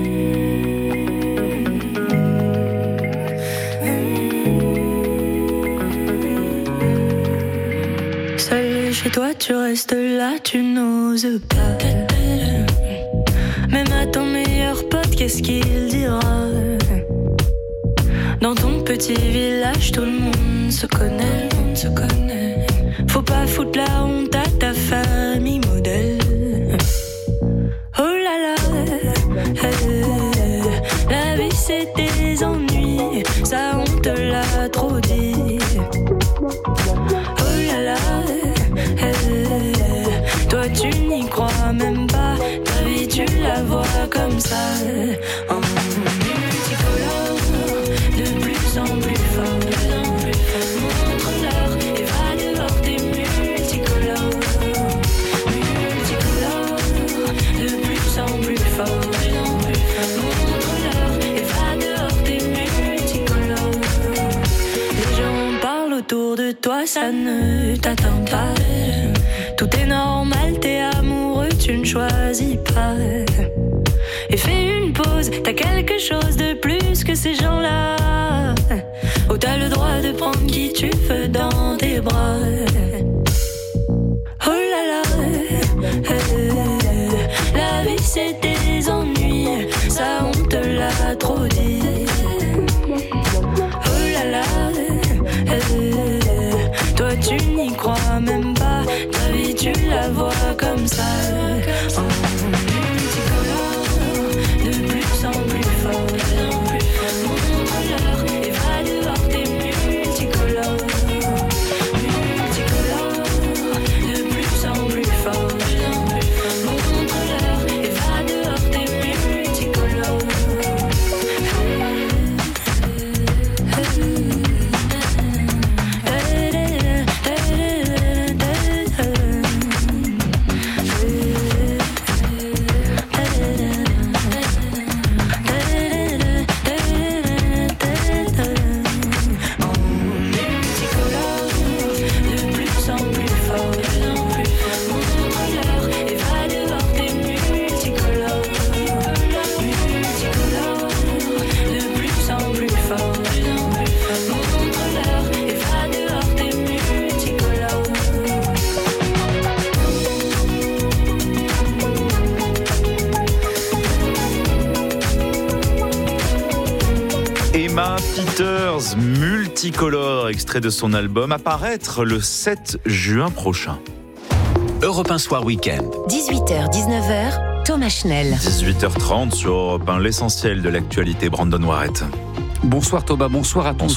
Chez toi, tu restes là, tu n'oses pas. Même à ton meilleur pote, qu'est-ce qu'il dira? Dans ton petit village, tout le monde se connaît, Faut pas foutre la honte à ta famille modèle. Oh là là, la vie c'est des ennuis, ça on te l'a trop dit. Oh là là, toi tu n'y crois même pas, ta vie tu la vois comme ça. En multicolore, de plus en plus fort, montre-leur et va dehors tes multicolores. Multicolore, de plus en plus fort, montre-leur et va dehors tes multicolores. Les gens parlent autour de toi, ça ne t'attend pas. Tout est normal, t'es amoureux, tu ne choisis pas. Et fais une pause, t'as quelque chose de plus que ces gens-là. Oh, t'as le droit de prendre qui tu veux dans tes bras. Oh là là, la vie c'est des ennuis, ça on te l'a trop dit. Oh là là, toi tu n'y crois même pas, ta vie tu la vois comme ça. En multicolore, de plus en plus fort, montre-leur et va dehors tes multicolores. Multicolore, de plus en plus fort, montre-leur et va dehors tes multicolores. Emma Peters, multicolore, extrait de son album, à paraître le 7 juin prochain. Europe 1 Soir Week-end. 18h-19h, Thomas Schnell. 18h30 sur Europe 1, l'essentiel de l'actualité, Brandon Warrett. Bonsoir Thomas, bonsoir à tous. Bonsoir.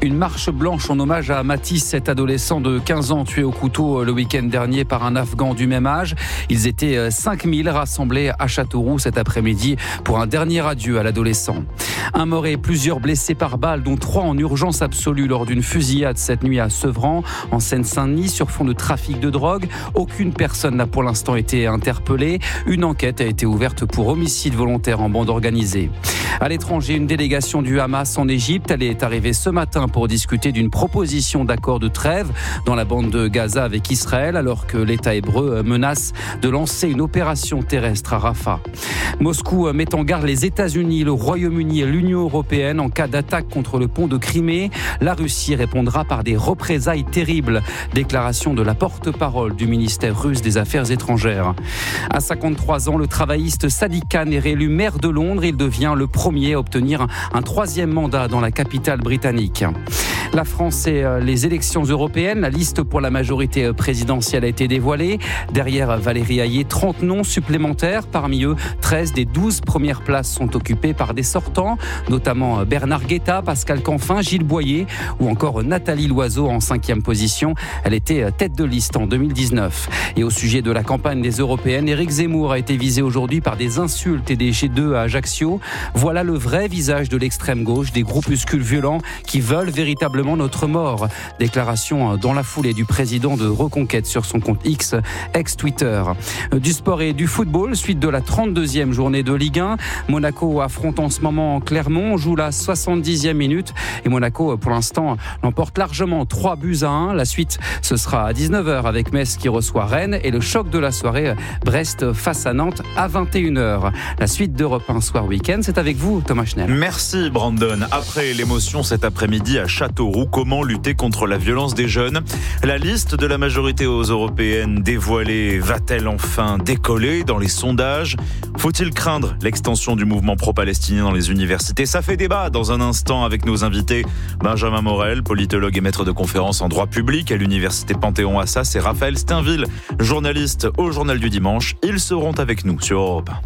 Une marche blanche en hommage à Matisse, cet adolescent de 15 ans tué au couteau le week-end dernier par un Afghan du même âge. Ils étaient 5000 rassemblés à Châteauroux cet après-midi pour un dernier adieu à l'adolescent. Un mort et plusieurs blessés par balle, dont 3 en urgence absolue lors d'une fusillade cette nuit à Sevran, en Seine-Saint-Denis, sur fond de trafic de drogue. Aucune personne n'a pour l'instant été interpellée. Une enquête a été ouverte pour homicide volontaire en bande organisée. À l'étranger, une délégation du Hamas en Égypte. Elle est arrivée ce matin pour discuter d'une proposition d'accord de trêve dans la bande de Gaza avec Israël, alors que l'État hébreu menace de lancer une opération terrestre à Rafah. Moscou met en garde les États-Unis, le Royaume-Uni et l'Union européenne en cas d'attaque contre le pont de Crimée. La Russie répondra par des représailles terribles. Déclaration de la porte-parole du ministère russe des Affaires étrangères. À 53 ans, le travailliste Sadiq Khan est réélu maire de Londres. Il devient le premier à obtenir un 3e mandat dans la capitale britannique. La France et les élections européennes, la liste pour la majorité présidentielle a été dévoilée. Derrière Valérie Hayé, 30 noms supplémentaires. Parmi eux, 13 des 12 premières places sont occupées par des sortants, notamment Bernard Guetta, Pascal Canfin, Gilles Boyer ou encore Nathalie Loiseau en 5e position. Elle était tête de liste en 2019. Et au sujet de la campagne des européennes, Éric Zemmour a été visé aujourd'hui par des insultes et des jets d'œufs à Ajaccio. Voilà le vrai visage de l'extrême gauche, des groupuscules violents qui veulent véritablement notre mort. Déclaration dans la foulée du président de Reconquête sur son compte X, ex-Twitter. Du sport et du football, suite de la 32e journée de Ligue 1. Monaco affronte en ce moment Clermont, joue la 70e minute et Monaco, pour l'instant, l'emporte largement 3-1. La suite, ce sera à 19h avec Metz qui reçoit Rennes et le choc de la soirée, Brest face à Nantes à 21h. La suite d'Europe 1 Soir Week-end, c'est avec vous, Thomas Schnell. Merci Brandon. Après l'émotion cet après-midi à Châteauroux, comment lutter contre la violence des jeunes? La liste de la majorité aux européennes dévoilée va-t-elle enfin décoller dans les sondages? Faut-il craindre l'extension du mouvement pro-palestinien dans les universités? Ça fait débat dans un instant avec nos invités Benjamin Morel, politologue et maître de conférences en droit public à l'université Panthéon-Assas, et Raphaël Steinville, journaliste au Journal du Dimanche. Ils seront avec nous sur Europe 1.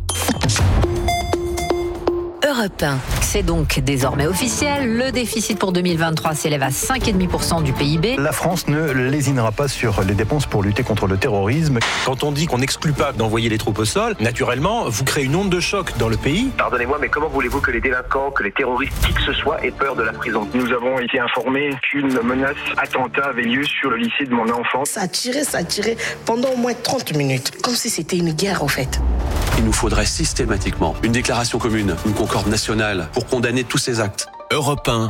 Europe 1. C'est donc désormais officiel. Le déficit pour 2023 s'élève à 5,5% du PIB. La France ne lésinera pas sur les dépenses pour lutter contre le terrorisme. Quand on dit qu'on n'exclut pas d'envoyer les troupes au sol, naturellement, vous créez une onde de choc dans le pays. Pardonnez-moi, mais comment voulez-vous que les délinquants, que les terroristes, qui que ce soit, aient peur de la prison? Nous avons été informés qu'une menace attentat avait lieu sur le lycée de mon enfant. Ça a tiré pendant au moins 30 minutes, comme si c'était une guerre au fait. Il nous faudrait systématiquement une déclaration commune, une concorde nationale pour condamner tous ces actes. Europe 1,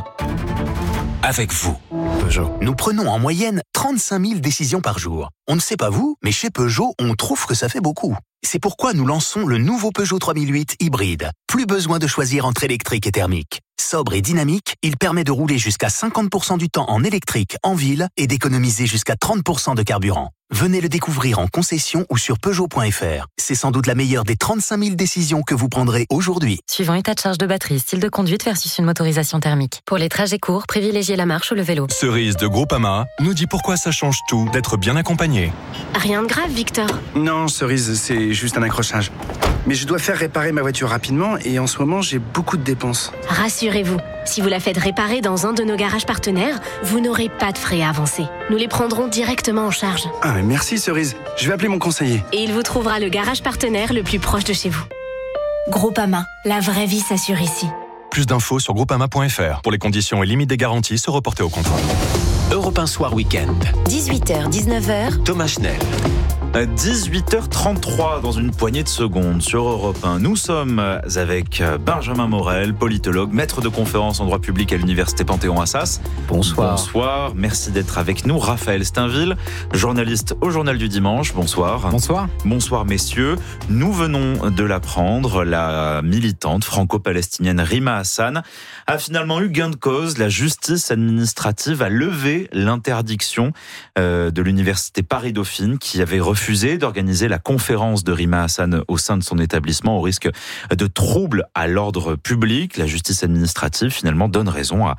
avec vous. Peugeot. Nous prenons en moyenne 35 000 décisions par jour. On ne sait pas vous, mais chez Peugeot, on trouve que ça fait beaucoup. C'est pourquoi nous lançons le nouveau Peugeot 3008 hybride. Plus besoin de choisir entre électrique et thermique. Sobre et dynamique, il permet de rouler jusqu'à 50% du temps en électrique en ville et d'économiser jusqu'à 30% de carburant. Venez le découvrir en concession ou sur Peugeot.fr. C'est sans doute la meilleure des 35 000 décisions que vous prendrez aujourd'hui. Suivant état de charge de batterie, style de conduite versus une motorisation thermique. Pour les trajets courts, privilégiez la marche ou le vélo. Cerise de Groupama nous dit pourquoi ça change tout d'être bien accompagné. Rien de grave, Victor. Non, Cerise, c'est juste un accrochage. Mais je dois faire réparer ma voiture rapidement et en ce moment, j'ai beaucoup de dépenses. Rassurez-vous, si vous la faites réparer dans un de nos garages partenaires, vous n'aurez pas de frais à avancer. Nous les prendrons directement en charge. Ah, mais merci Cerise. Je vais appeler mon conseiller. Et il vous trouvera le garage partenaire le plus proche de chez vous. Groupama, la vraie vie s'assure ici. Plus d'infos sur groupama.fr. Pour les conditions et limites des garanties, se reporter au contrat. Europe 1 Soir Week-end. 18h, 19h. Thomas Schnell. À 18h33 dans une poignée de secondes sur Europe 1. Nous sommes avec Benjamin Morel, politologue, maître de conférences en droit public à l'université Panthéon-Assas. Bonsoir. Bonsoir, merci d'être avec nous. Raphaël Steinville, journaliste au Journal du Dimanche. Bonsoir. Bonsoir. Bonsoir messieurs. Nous venons de l'apprendre, la militante franco-palestinienne Rima Hassan a finalement eu gain de cause. La justice administrative a levé l'interdiction de l'université Paris-Dauphine qui avait refusé d'organiser la conférence de Rima Hassan au sein de son établissement au risque de troubles à l'ordre public. La justice administrative finalement donne raison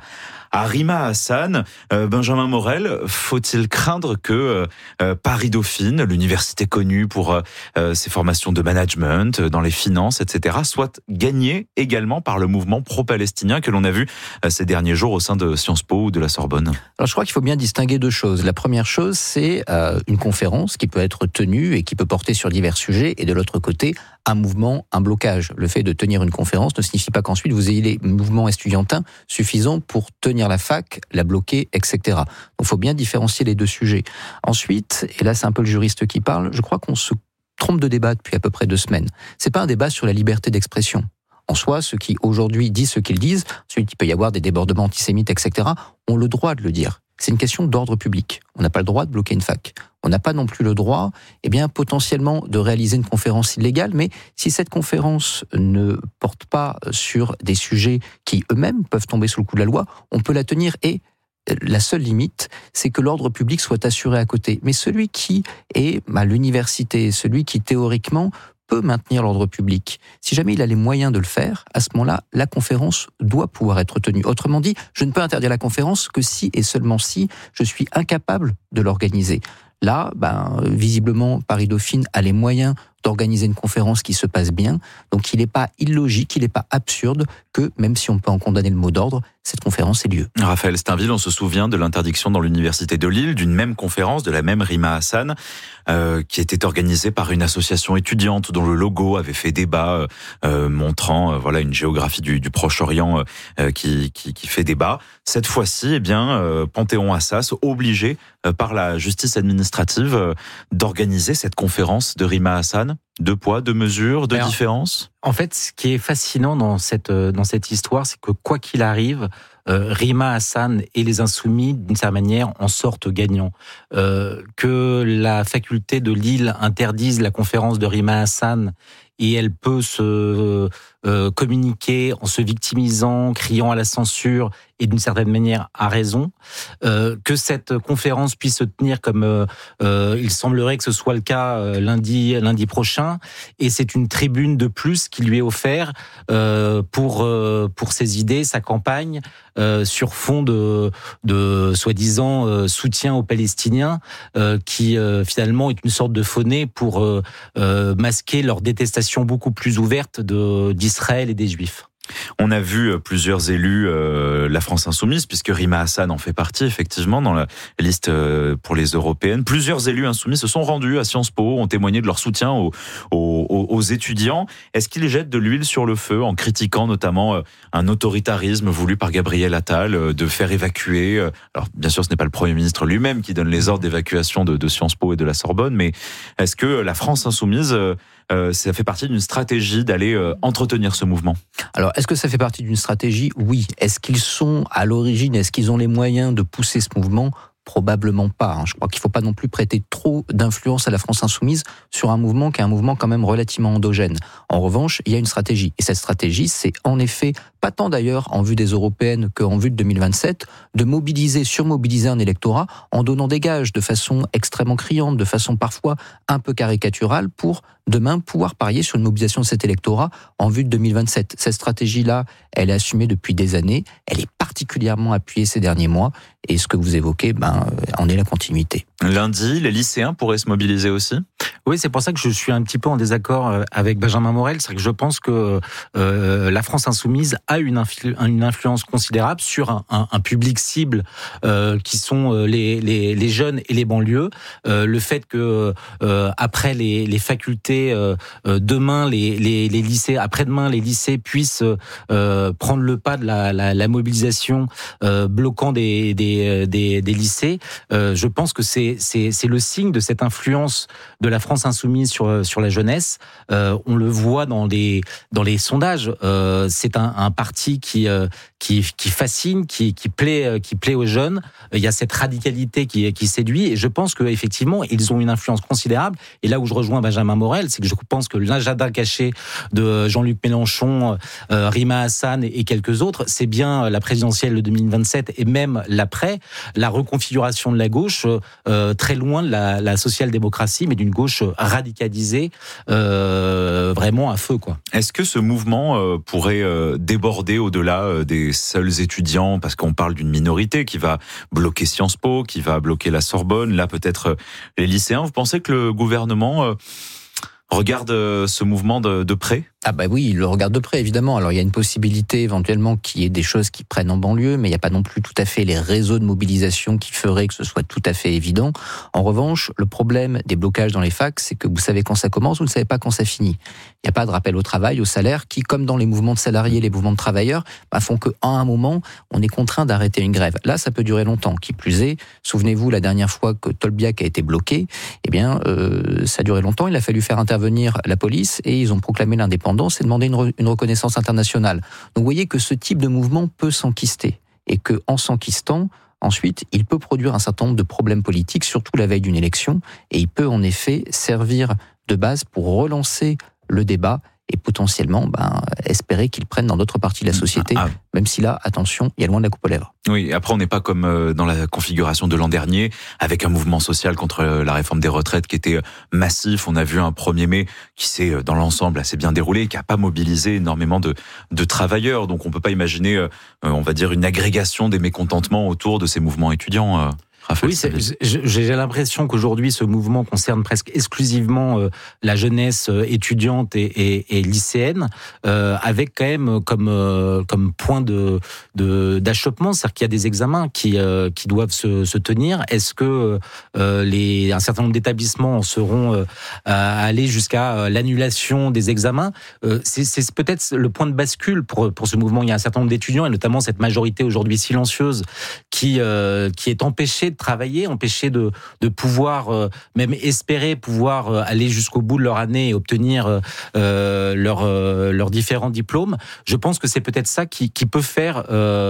à Rima Hassan. Benjamin Morel, faut-il craindre que Paris-Dauphine, l'université connue pour ses formations de management, dans les finances, etc., soit gagnée également par le mouvement pro-palestinien que l'on a vu ces derniers jours au sein de Sciences Po ou de la Sorbonne? Alors je crois qu'il faut bien distinguer deux choses. La première chose, c'est une conférence qui peut être tenue et qui peut porter sur divers sujets, et de l'autre côté, un mouvement, un blocage. Le fait de tenir une conférence ne signifie pas qu'ensuite vous ayez les mouvements estudiantins suffisants pour tenir la fac, la bloquer, etc. Donc il faut bien différencier les deux sujets. Ensuite, et là c'est un peu le juriste qui parle, je crois qu'on se trompe de débat depuis à peu près 2 semaines. C'est pas un débat sur la liberté d'expression. En soi, ceux qui aujourd'hui disent ce qu'ils disent, ensuite il peut y avoir des débordements antisémites, etc., ont le droit de le dire. C'est une question d'ordre public. On n'a pas le droit de bloquer une fac. On n'a pas non plus le droit, potentiellement, de réaliser une conférence illégale, mais si cette conférence ne porte pas sur des sujets qui eux-mêmes peuvent tomber sous le coup de la loi, on peut la tenir, et la seule limite, c'est que l'ordre public soit assuré à côté. Mais celui qui est à l'université, celui qui théoriquement peut maintenir l'ordre public, si jamais il a les moyens de le faire, à ce moment-là, la conférence doit pouvoir être tenue. Autrement dit, je ne peux interdire la conférence que si et seulement si je suis incapable de l'organiser. Là, visiblement, Paris-Dauphine a les moyens d'organiser une conférence qui se passe bien. Donc il n'est pas illogique, il n'est pas absurde que, même si on peut en condamner le mot d'ordre, cette conférence ait lieu. Raphaël Steinville, on se souvient de l'interdiction dans l'université de Lille d'une même conférence, de la même Rima Hassan, qui était organisée par une association étudiante dont le logo avait fait débat, montrant une géographie du Proche-Orient qui fait débat. Cette fois-ci, Panthéon-Assas, obligé par la justice administrative d'organiser cette conférence de Rima Hassan. 2 poids, 2 mesures, 2 différences. En fait, ce qui est fascinant dans cette histoire, c'est que quoi qu'il arrive, Rima Hassan et les Insoumis, d'une certaine manière, en sortent gagnants. Que la faculté de Lille interdise la conférence de Rima Hassan, et elle peut se communiquer en se victimisant, criant à la censure, et d'une certaine manière à raison, que cette conférence puisse se tenir comme il semblerait que ce soit le cas lundi prochain, et c'est une tribune de plus qui lui est offerte pour ses idées, sa campagne, sur fond de soi-disant soutien aux Palestiniens, qui finalement est une sorte de faux nez pour masquer leur détestation beaucoup plus ouverte d'Israël et des Juifs. On a vu plusieurs élus, la France Insoumise, puisque Rima Hassan en fait partie, effectivement, dans la liste pour les européennes. Plusieurs élus insoumis se sont rendus à Sciences Po, ont témoigné de leur soutien aux étudiants. Est-ce qu'ils jettent de l'huile sur le feu en critiquant notamment un autoritarisme voulu par Gabriel Attal de faire évacuer... Alors, bien sûr, ce n'est pas le Premier ministre lui-même qui donne les ordres d'évacuation de Sciences Po et de la Sorbonne, mais est-ce que la France Insoumise... ça fait partie d'une stratégie d'aller entretenir ce mouvement? Alors, est-ce que ça fait partie d'une stratégie? Oui. Est-ce qu'ils sont à l'origine, est-ce qu'ils ont les moyens de pousser ce mouvement? Probablement pas. Je crois qu'il ne faut pas non plus prêter trop d'influence à la France Insoumise sur un mouvement qui est un mouvement quand même relativement endogène. En revanche, il y a une stratégie. Et cette stratégie, c'est en effet, pas tant d'ailleurs en vue des européennes qu'en vue de 2027, de surmobiliser un électorat en donnant des gages de façon extrêmement criante, de façon parfois un peu caricaturale, pour demain pouvoir parier sur une mobilisation de cet électorat en vue de 2027. Cette stratégie-là, elle est assumée depuis des années, elle est particulièrement appuyée ces derniers mois, et ce que vous évoquez, en est la continuité. Lundi, les lycéens pourraient se mobiliser aussi? Oui, c'est pour ça que je suis un petit peu en désaccord avec Benjamin Morel. C'est que je pense que la France Insoumise a une influence considérable sur un public cible qui sont les jeunes et les banlieues. Le fait que après les facultés, demain les lycées, après-demain les lycées puissent prendre le pas de la mobilisation bloquant des lycées. Je pense que c'est le signe de cette influence de la France Insoumise sur la jeunesse. On le voit dans les sondages. C'est un parti qui fascine, qui plaît aux jeunes. Il y a cette radicalité qui séduit, et je pense que effectivement ils ont une influence considérable. Et là où je rejoins Benjamin Morel, c'est que je pense que l'agenda caché de Jean-Luc Mélenchon, Rima Hassan et quelques autres, c'est bien la présidentielle de 2027 et même l'après, la reconfiguration de la gauche très loin de la social-démocratie, mais d'une gauche radicalisée, vraiment à feu, quoi. Est-ce que ce mouvement pourrait déborder au-delà des seuls étudiants, parce qu'on parle d'une minorité qui va bloquer Sciences Po, qui va bloquer la Sorbonne, là peut-être les lycéens. Vous pensez que le gouvernement regarde ce mouvement de près ? Ah bah oui, il le regarde de près, évidemment. Alors il y a une possibilité éventuellement qu'il y ait des choses qui prennent en banlieue, mais il n'y a pas non plus tout à fait les réseaux de mobilisation qui feraient que ce soit tout à fait évident. En revanche, le problème des blocages dans les facs, c'est que vous savez quand ça commence, vous ne savez pas quand ça finit. Il n'y a pas de rappel au travail, au salaire, qui, comme dans les mouvements de salariés, les mouvements de travailleurs, font qu'à un moment, on est contraint d'arrêter une grève. Là, ça peut durer longtemps. Qui plus est, souvenez-vous, la dernière fois que Tolbiac a été bloqué, ça a duré longtemps. Il a fallu faire intervenir la police et ils ont proclamé l'indépendance et demandé une reconnaissance internationale. Donc vous voyez que ce type de mouvement peut s'enquister et qu'en s'enquistant, ensuite, il peut produire un certain nombre de problèmes politiques, surtout la veille d'une élection, et il peut en effet servir de base pour relancer le débat et potentiellement espérer qu'ils prennent dans d'autres parties de la société, même si là, attention, il y a loin de la coupe aux lèvres. Oui, après on n'est pas comme dans la configuration de l'an dernier, avec un mouvement social contre la réforme des retraites qui était massif. On a vu un 1er mai qui s'est, dans l'ensemble, assez bien déroulé, qui n'a pas mobilisé énormément de travailleurs. Donc on ne peut pas imaginer, on va dire, une agrégation des mécontentements autour de ces mouvements étudiants. Oui, j'ai l'impression qu'aujourd'hui, ce mouvement concerne presque exclusivement la jeunesse étudiante et lycéenne, avec quand même comme point d'achoppement, c'est-à-dire qu'il y a des examens qui doivent se tenir. Est-ce que un certain nombre d'établissements en seront à aller jusqu'à l'annulation des examens? C'est peut-être le point de bascule pour ce mouvement. Il y a un certain nombre d'étudiants, et notamment cette majorité aujourd'hui silencieuse, qui est empêchée de travailler, empêchés de pouvoir même espérer pouvoir aller jusqu'au bout de leur année et obtenir leurs différents diplômes. Je pense que c'est peut-être ça qui peut faire,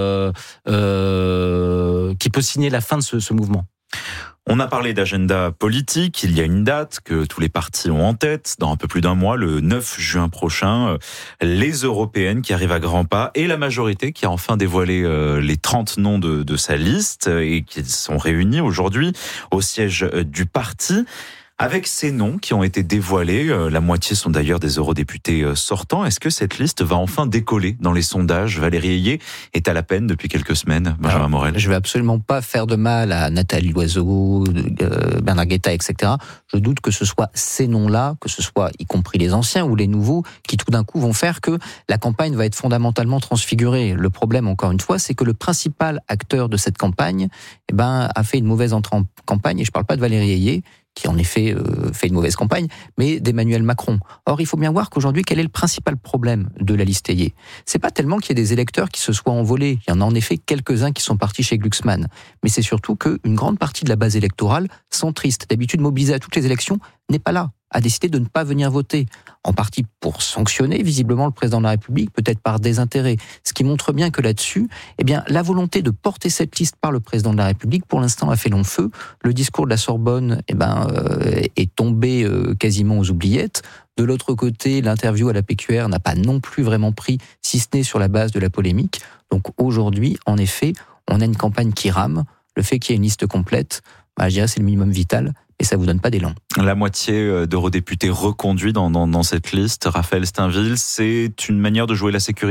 qui peut signer la fin de ce mouvement. On a parlé d'agenda politique, il y a une date que tous les partis ont en tête, dans un peu plus d'un mois, le 9 juin prochain, les européennes qui arrivent à grands pas et la majorité qui a enfin dévoilé les 30 noms de sa liste et qui sont réunis aujourd'hui au siège du parti. Avec ces noms qui ont été dévoilés, la moitié sont d'ailleurs des eurodéputés sortants, est-ce que cette liste va enfin décoller dans les sondages? Valérie Ayé est à la peine depuis quelques semaines, Benjamin Morel. Je ne vais absolument pas faire de mal à Nathalie Loiseau, Bernard Guetta, etc. Je doute que ce soit ces noms-là, que ce soit y compris les anciens ou les nouveaux, qui tout d'un coup vont faire que la campagne va être fondamentalement transfigurée. Le problème, encore une fois, c'est que le principal acteur de cette campagne a fait une mauvaise entrée en campagne, et je ne parle pas de Valérie Ayé, qui en effet fait une mauvaise campagne, mais d'Emmanuel Macron. Or, il faut bien voir qu'aujourd'hui, quel est le principal problème de la liste Ayé? C'est pas tellement qu'il y ait des électeurs qui se soient envolés. Il y en a en effet quelques-uns qui sont partis chez Glucksmann. Mais c'est surtout qu'une grande partie de la base électorale, centriste, d'habitude mobilisée à toutes les élections, n'est pas là, a décidé de ne pas venir voter. En partie pour sanctionner visiblement le président de la République, peut-être par désintérêt. Ce qui montre bien que là-dessus, la volonté de porter cette liste par le président de la République, pour l'instant, a fait long feu. Le discours de la Sorbonne, est tombé quasiment aux oubliettes. De l'autre côté, l'interview à la PQR n'a pas non plus vraiment pris, si ce n'est sur la base de la polémique. Donc aujourd'hui, en effet, on a une campagne qui rame. Le fait qu'il y ait une liste complète, je dirais c'est le minimum vital. Et ça vous donne pas d'élan. La moitié d'eurodéputés reconduits dans cette liste, Raphaël Steinville, c'est une manière de jouer la sécurité ?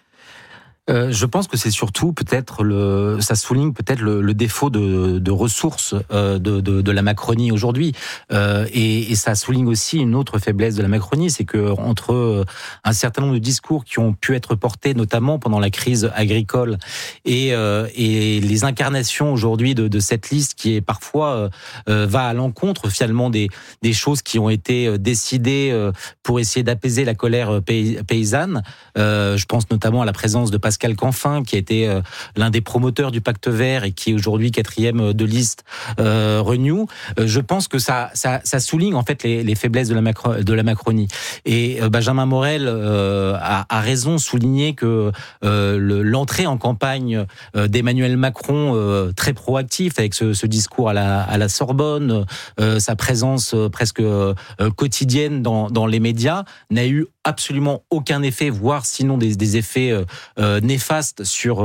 Je pense que c'est surtout ça souligne peut-être le défaut de ressources de la Macronie aujourd'hui, et ça souligne aussi une autre faiblesse de la Macronie, c'est que entre un certain nombre de discours qui ont pu être portés notamment pendant la crise agricole et les incarnations aujourd'hui de cette liste qui est parfois va à l'encontre finalement des choses qui ont été décidées pour essayer d'apaiser la colère paysanne. Je pense notamment à la présence de Pascal Canfin, qui a été l'un des promoteurs du Pacte Vert et qui est aujourd'hui 4e de liste Renew. Je pense que ça souligne en fait les faiblesses de la Macronie. Et Benjamin Morel a raison de souligner que l'entrée en campagne d'Emmanuel Macron très proactif avec ce discours à la Sorbonne, sa présence presque quotidienne dans les médias n'a eu absolument aucun effet, voire sinon des effets néfastes sur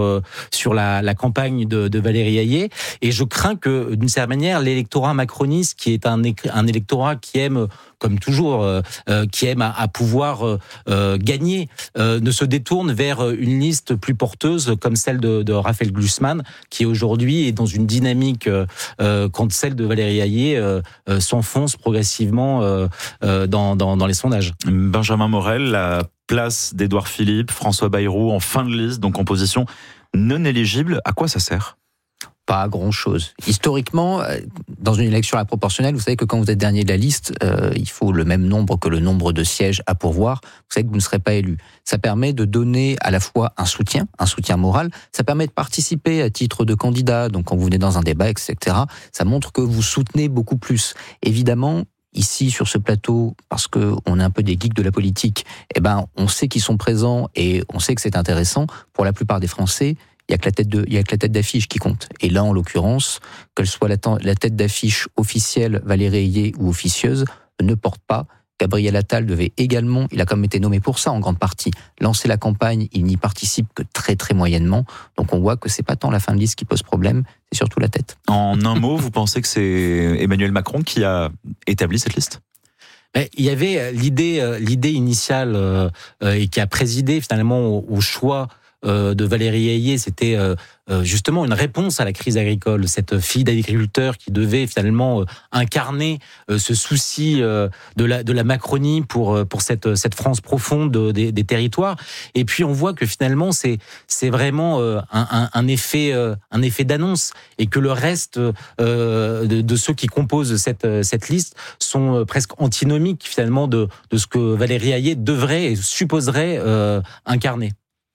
la campagne de Valérie Hayé. Et je crains que, d'une certaine manière, l'électorat macroniste, qui est un électorat qui aime, comme toujours, qui aime à pouvoir gagner, ne se détourne vers une liste plus porteuse comme celle de Raphaël Glucksmann, qui aujourd'hui est dans une dynamique quand celle de Valérie Hayé s'enfonce progressivement dans les sondages. Benjamin Morel, la place d'Édouard Philippe, François Bayrou en fin de liste, donc en position non éligible, à quoi ça sert ? Pas grand-chose. Historiquement, dans une élection à la proportionnelle, vous savez que quand vous êtes dernier de la liste, il faut le même nombre que le nombre de sièges à pourvoir. Vous savez que vous ne serez pas élu. Ça permet de donner à la fois un soutien moral. Ça permet de participer à titre de candidat. Donc quand vous venez dans un débat, etc., ça montre que vous soutenez beaucoup plus. Évidemment, ici, sur ce plateau, parce qu'on est un peu des geeks de la politique, on sait qu'ils sont présents et on sait que c'est intéressant. Pour la plupart des Français, il y a que la tête d'affiche qui compte. Et là, en l'occurrence, qu'elle soit la tête d'affiche officielle, Valérie Hayé, ou officieuse, ne porte pas. Gabriel Attal devait également, il a quand même été nommé pour ça en grande partie, lancer la campagne, il n'y participe que très très moyennement. Donc on voit que c'est pas tant la fin de liste qui pose problème, c'est surtout la tête. En un mot, vous pensez que c'est Emmanuel Macron qui a établi cette liste ? Il y avait l'idée initiale et qui a présidé finalement au choix de Valérie Hayé, c'était justement une réponse à la crise agricole, cette fille d'agriculteur qui devait finalement incarner ce souci de la Macronie pour cette France profonde des territoires. Et puis on voit que finalement c'est vraiment un effet d'annonce, et que le reste de ceux qui composent cette liste sont presque antinomiques finalement de ce que Valérie Hayé devrait et supposerait incarner.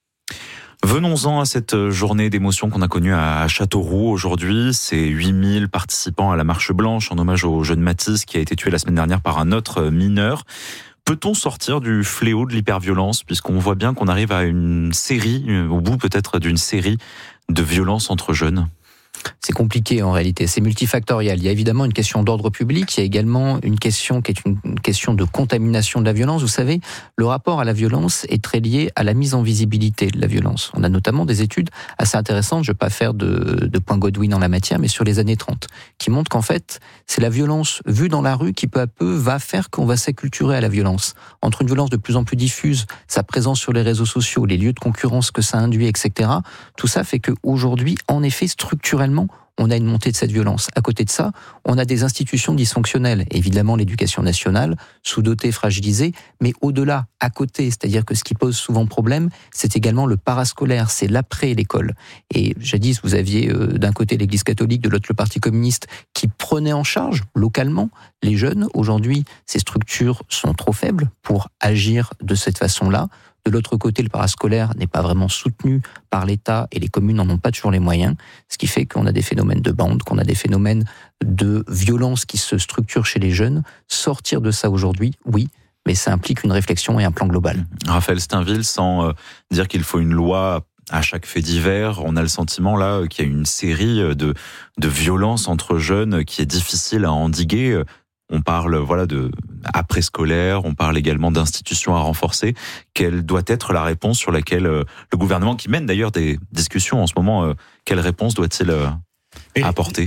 Venons-en à cette journée d'émotion qu'on a connue à Châteauroux aujourd'hui. C'est 8000 participants à la marche blanche en hommage au jeune Mathis qui a été tué la semaine dernière par un autre mineur. Peut-on sortir du fléau de l'hyperviolence, puisqu'on voit bien qu'on arrive à une série, au bout peut-être d'une série de violences entre jeunes ? C'est compliqué en réalité, c'est multifactoriel. Il y a évidemment une question d'ordre public, il y a également une question qui est une question de contamination de la violence. Vous savez, le rapport à la violence est très lié à la mise en visibilité de la violence. On a notamment des études assez intéressantes, je ne vais pas faire de point Godwin en la matière, mais sur les années 30, qui montrent qu'en fait, c'est la violence vue dans la rue qui peu à peu va faire qu'on va s'acculturer à la violence. Entre une violence de plus en plus diffuse, sa présence sur les réseaux sociaux, les lieux de concurrence que ça induit, etc., tout ça fait qu'aujourd'hui, en effet, structurellement, on a une montée de cette violence. À côté de ça, on a des institutions dysfonctionnelles. Évidemment, l'éducation nationale, sous-dotée, fragilisée, mais au-delà, à côté, c'est-à-dire que ce qui pose souvent problème, c'est également le parascolaire, c'est l'après l'école. Et jadis, vous aviez d'un côté l'Église catholique, de l'autre le Parti communiste, qui prenait en charge localement les jeunes. Aujourd'hui, ces structures sont trop faibles pour agir de cette façon-là. De l'autre côté, le parascolaire n'est pas vraiment soutenu par l'État et les communes n'en ont pas toujours les moyens, ce qui fait qu'on a des phénomènes de bande, qu'on a des phénomènes de violence qui se structurent chez les jeunes. Sortir de ça aujourd'hui, oui, mais ça implique une réflexion et un plan global. Raphaël Steinville, sans dire qu'il faut une loi à chaque fait divers, on a le sentiment là qu'il y a une série de violences entre jeunes qui est difficile à endiguer. On parle de après-scolaire, on parle également d'institutions à renforcer. Quelle doit être la réponse sur laquelle le gouvernement, qui mène d'ailleurs des discussions en ce moment, quelle réponse doit-il apporter ?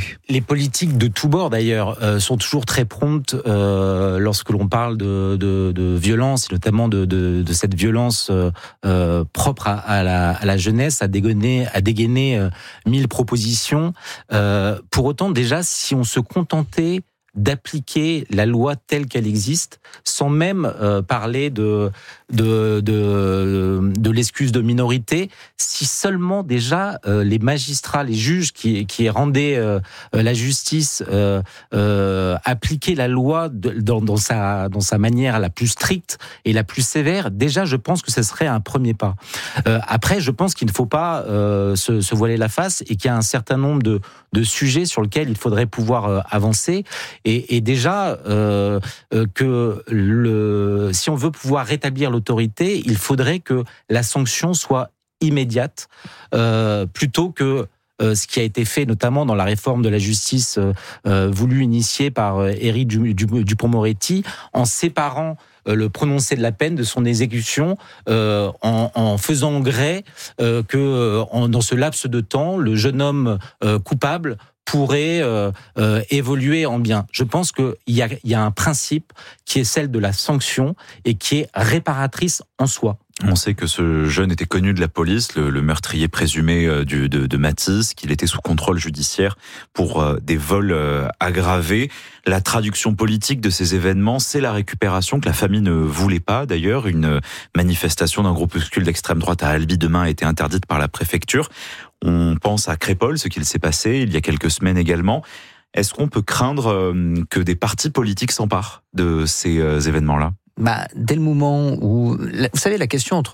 Les politiques de tous bords d'ailleurs sont toujours très promptes lorsque l'on parle de violence, notamment de cette violence propre à la jeunesse, à dégainer 1000 propositions. Pour autant, déjà, si on se contentait d'appliquer la loi telle qu'elle existe, sans même parler de l'excuse de minorité, si seulement déjà les magistrats, les juges qui rendaient la justice appliquaient la loi dans sa manière la plus stricte et la plus sévère, déjà je pense que ce serait un premier pas. Après, je pense qu'il ne faut pas se voiler la face et qu'il y a un certain nombre de sujets sur lesquels il faudrait pouvoir avancer. Et déjà, si on veut pouvoir rétablir l'autorité, il faudrait que la sanction soit immédiate, plutôt que ce qui a été fait notamment dans la réforme de la justice voulue, initiée par Éric Dupond-Moretti, en séparant le prononcé de la peine, de son exécution, en faisant gré que dans ce laps de temps, le jeune homme coupable pourrait évoluer en bien. Je pense qu'il y a un principe qui est celle de la sanction et qui est réparatrice en soi. On sait que ce jeune était connu de la police, le meurtrier présumé de Matisse, qu'il était sous contrôle judiciaire pour des vols aggravés. La traduction politique de ces événements, c'est la récupération que la famille ne voulait pas. D'ailleurs, une manifestation d'un groupuscule d'extrême droite à Albi demain a été interdite par la préfecture. On pense à Crépol, ce qu'il s'est passé il y a quelques semaines également. Est-ce qu'on peut craindre que des partis politiques s'emparent de ces événements-là ? Dès le moment où, vous savez, la question entre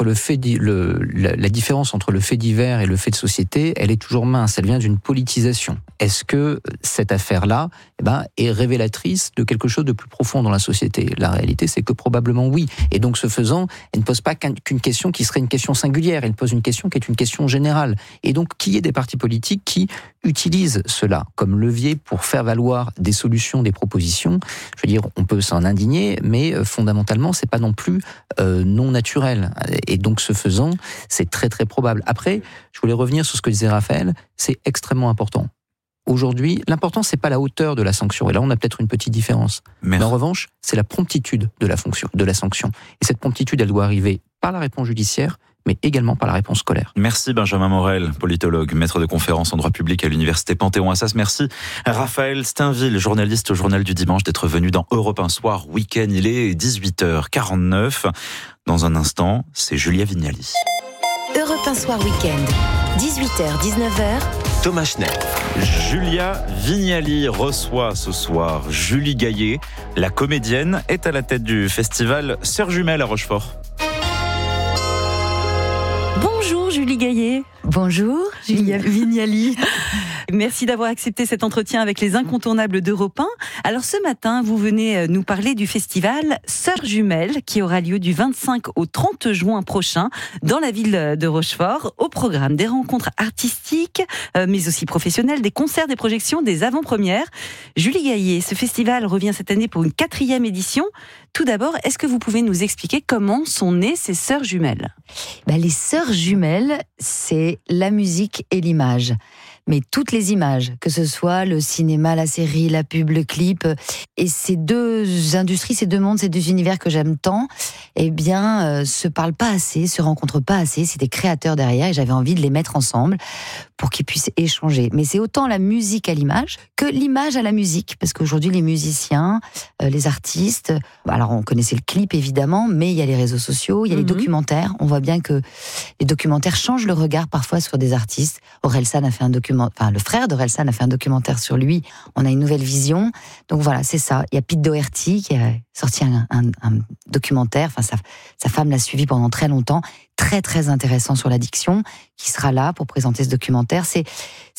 la différence entre le fait divers et le fait de société, elle est toujours mince. Elle vient d'une politisation. Est-ce que cette affaire-là, est révélatrice de quelque chose de plus profond dans la société ? La réalité, c'est que probablement oui. Et donc, ce faisant, elle ne pose pas qu'une question qui serait une question singulière. Elle pose une question qui est une question générale. Et donc, qu'il y ait des partis politiques qui utilisent cela comme levier pour faire valoir des solutions, des propositions. Je veux dire, on peut s'en indigner, mais fondamentalement, c'est pas non plus non naturel. Et donc, ce faisant, c'est très très probable. Après, je voulais revenir sur ce que disait Raphaël. C'est extrêmement important. Aujourd'hui, l'important, c'est pas la hauteur de la sanction. Et là, on a peut-être une petite différence. Mais en revanche, c'est la promptitude de la sanction. Et cette promptitude, elle doit arriver par la réponse judiciaire, mais également par la réponse scolaire. Merci Benjamin Morel, politologue, maître de conférences en droit public à l'université Panthéon-Assas. Merci Raphaël Steinville, journaliste au Journal du Dimanche, d'être venu dans Europe 1 Soir Week-end. Il est 18h49. Dans un instant, c'est Julia Vignali. Europe 1 Soir Week-end, 18h-19h. Thomas Schnell. Julia Vignali reçoit ce soir Julie Gaillet. La comédienne est à la tête du festival Sœurs Jumelles à Rochefort. Bonjour Julie Gaillet. Bonjour Julia Vignali. Merci d'avoir accepté cet entretien avec les incontournables d'Europe 1. Alors ce matin, vous venez nous parler du festival Sœurs Jumelles qui aura lieu du 25 au 30 juin prochain dans la ville de Rochefort. Au programme des rencontres artistiques, mais aussi professionnelles, des concerts, des projections, des avant-premières. Julie Gaillet, ce festival revient cette année pour une 4e édition. Tout d'abord, est-ce que vous pouvez nous expliquer comment sont nées ces Sœurs Jumelles ? Les Sœurs Jumelles, c'est la musique et l'image. Mais toutes les images, que ce soit le cinéma, la série, la pub, le clip, et ces deux industries, ces deux mondes, ces deux univers que j'aime tant, se parlent pas assez, se rencontrent pas assez. C'est des créateurs derrière et j'avais envie de les mettre ensemble pour qu'ils puissent échanger. Mais c'est autant la musique à l'image que l'image à la musique, parce qu'aujourd'hui les musiciens, les artistes, alors on connaissait le clip évidemment, mais il y a les réseaux sociaux, il y a les documentaires. On voit bien que les documentaires changent le regard parfois sur des artistes. Orelsan a fait un le frère d'Orelsan a fait un documentaire sur lui. On a une nouvelle vision. Donc voilà, c'est ça. Il y a Pete Doherty qui a sorti un documentaire. Sa femme l'a suivi pendant très longtemps. Très, très intéressant sur l'addiction, qui sera là pour présenter ce documentaire. C'est